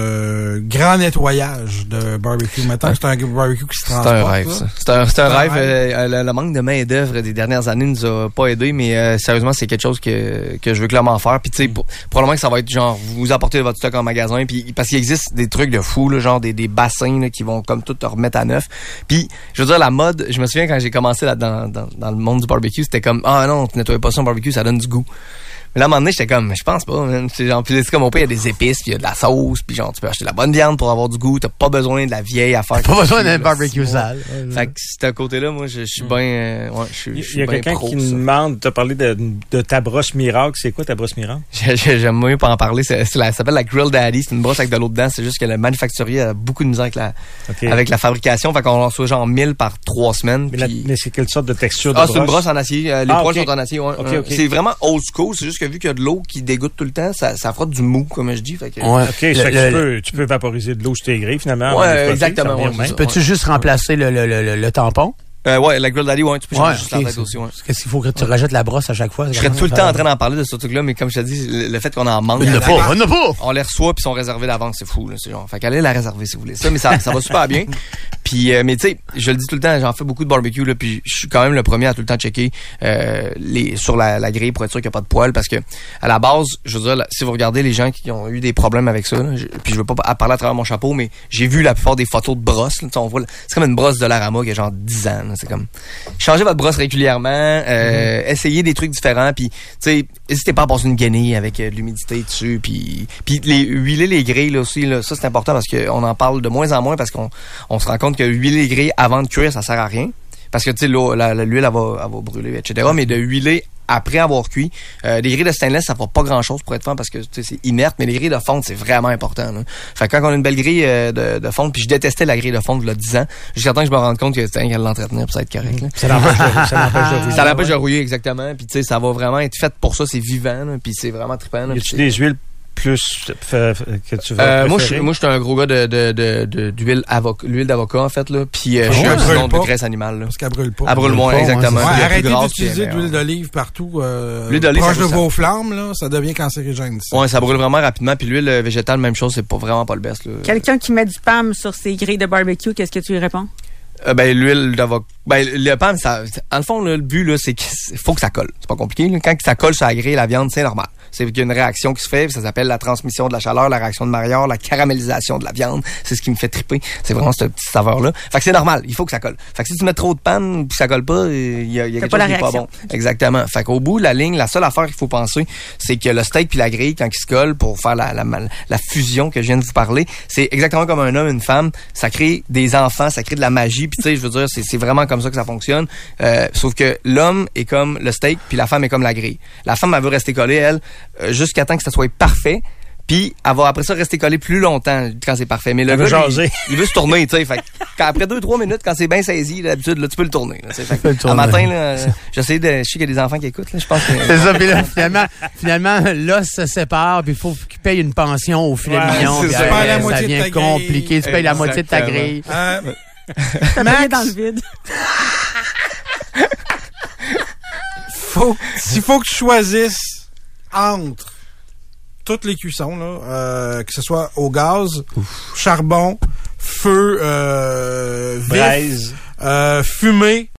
de grand nettoyage de barbecue. Maintenant, c'est un barbecue qui se transporte. C'est un rêve, ça. C'est un rêve. Le manque de main-d'œuvre des dernières années nous a pas aidé, mais sérieusement, c'est quelque chose que je veux clairement faire. Puis tu sais, probablement que ça va être genre vous apportez votre stock en magasin, puis parce qu'il existe des trucs de fou, là, genre des bassins là, qui vont comme tout te remettre à neuf. Puis je veux dire, la mode, je me souviens quand j'ai commencé là dans le monde du barbecue, c'était comme ah non, tu nettoies pas ça en barbecue, ça donne du goût. Mais là, à un moment donné, j'étais comme, je pense pas, man. C'est genre, puis c'est comme, au pays, il y a des épices, puis il y a de la sauce, puis genre, tu peux acheter de la bonne viande pour avoir du goût. T'as pas besoin de la vieille affaire. Pas besoin d'un barbecue sale. Fait que, c'est à côté-là, moi, je suis bien, je suis Il y a quelqu'un qui nous demande, t'as parlé de ta brosse miracle. C'est quoi ta brosse miracle? J'aime mieux pas en parler. Ça s'appelle la Grill Daddy. C'est une brosse avec de l'eau dedans. C'est juste que le manufacturier a beaucoup de misère avec la fabrication. Fait qu'on en reçoit genre 1000 par 3 semaines. Mais c'est quelle sorte de texture de brosse? C'est une brosse en acier. Les poils sont en acier, ouais. Okay. C'est vraiment old school. C'est juste que vu qu'il y a de l'eau qui dégoûte tout le temps, ça frotte du mou, comme je dis. Fait que, tu peux vaporiser de l'eau sur tes grilles, finalement. Ouais, exactement. Peux-tu juste remplacer le tampon? Ouais, la Grill Daddy, ouais, tu peux changer juste la tête aussi, ouais. Qu'est-ce qu'il faut que tu rajoutes la brosse à chaque fois? Je serais tout le temps en train d'en parler de ce truc-là, mais comme je te dis, le fait qu'on en manque. On les reçoit puis sont réservés d'avance, c'est fou, là. C'est genre, fait qu'allez la réserver si vous voulez. Ça, mais ça va super bien. Puis, mais tu sais, je le dis tout le temps, j'en fais beaucoup de barbecue, là, puis je suis quand même le premier à tout le temps checker, sur la grille pour être sûr qu'il n'y a pas de poils, parce que, à la base, je veux dire, si vous regardez les gens qui ont eu des problèmes avec ça, là, puis je veux pas parler à travers mon chapeau, mais j'ai vu la plupart des photos de brosses, là, on voit, c'est comme une brosse de Dollarama qui a genre 10 ans, là. C'est comme, changez votre brosse régulièrement, essayez des trucs différents, puis tu sais, n'hésitez pas à passer une guenille avec de l'humidité dessus, puis huiler les grilles là aussi, là, ça c'est important parce qu'on en parle de moins en moins parce qu'on se rend compte que huiler les grilles avant de cuire, ça sert à rien, parce que tu sais l'huile elle va brûler, etc. Mais de huiler après avoir cuit, les grilles de stainless ça fera pas grand chose pour être franc parce que c'est inerte, mais les grilles de fonte c'est vraiment important, là. Fait que quand on a une belle grille de fonte, puis je détestais la grille de fonte il y a 10 ans, jusqu'à temps que je me rende compte que c'était qu'à l'entretenir pour ça être correct, là. Ça l'empêche de rouiller exactement, puis tu sais ça va vraiment être fait pour ça, c'est vivant, puis c'est vraiment trippant, là. Y a-tu des huiles plus que tu vas moi je suis un gros gars d'huile l'huile d'avocat en fait là, puis je suis un sinon de graisse animale là. Parce qu'elle brûle pas. Elle brûle moins, exactement. Ouais, arrêtez d'utiliser de l'huile d'olive partout. L'huile d'olive proche de vos flammes là, ça devient cancérigène. Ouais, ça brûle vraiment rapidement, puis l'huile végétale même chose, c'est pas vraiment pas le best là. Quelqu'un qui met du PAM sur ses grilles de barbecue, qu'est-ce que tu lui réponds? L'huile d'avocat. Le PAM, ça, en le fond, là, le but, là, c'est qu'il faut que ça colle. C'est pas compliqué, là. Quand ça colle sur la grille, la viande, c'est normal. C'est qu'il y a une réaction qui se fait, ça s'appelle la transmission de la chaleur, la réaction de Maillard, la caramélisation de la viande. C'est ce qui me fait triper. C'est vraiment cette petite saveur-là. Fait que c'est normal, il faut que ça colle. Fait que si tu mets trop de panne puis ça colle pas, il y a quelque chose qui est pas bon. Exactement. Fait qu'au bout de la ligne, la seule affaire qu'il faut penser, c'est que le steak puis la grille, quand ils se collent pour faire la fusion que je viens de vous parler, c'est exactement comme un homme, une femme. Ça crée des enfants, ça crée de la magie. Puis tu sais, je veux dire, c'est vraiment comme ça que ça fonctionne. Sauf que l'homme est comme le steak puis la femme est comme la grille. La femme, elle veut rester collée, elle, jusqu'à temps que ça soit parfait. Puis elle va après ça rester collée plus longtemps quand c'est parfait. Mais le gars, il veut se tourner, tu sais. Fait après 2-3 minutes, quand c'est bien saisi, d'habitude, là, tu peux le tourner. Là, fait un matin, là, j'essaie de... Je sais qu'il y a des enfants qui écoutent, là, je pense que... C'est ça, puis là, finalement, l'os se sépare, puis il faut qu'il paye une pension au filet mignon. Tu payes la moitié ça devient compliqué. Tu payes la moitié de ta grille. Ça Max, dans le vide. S'il faut que tu choisisses entre toutes les cuissons, là, que ce soit au gaz, charbon, feu, vif, fumée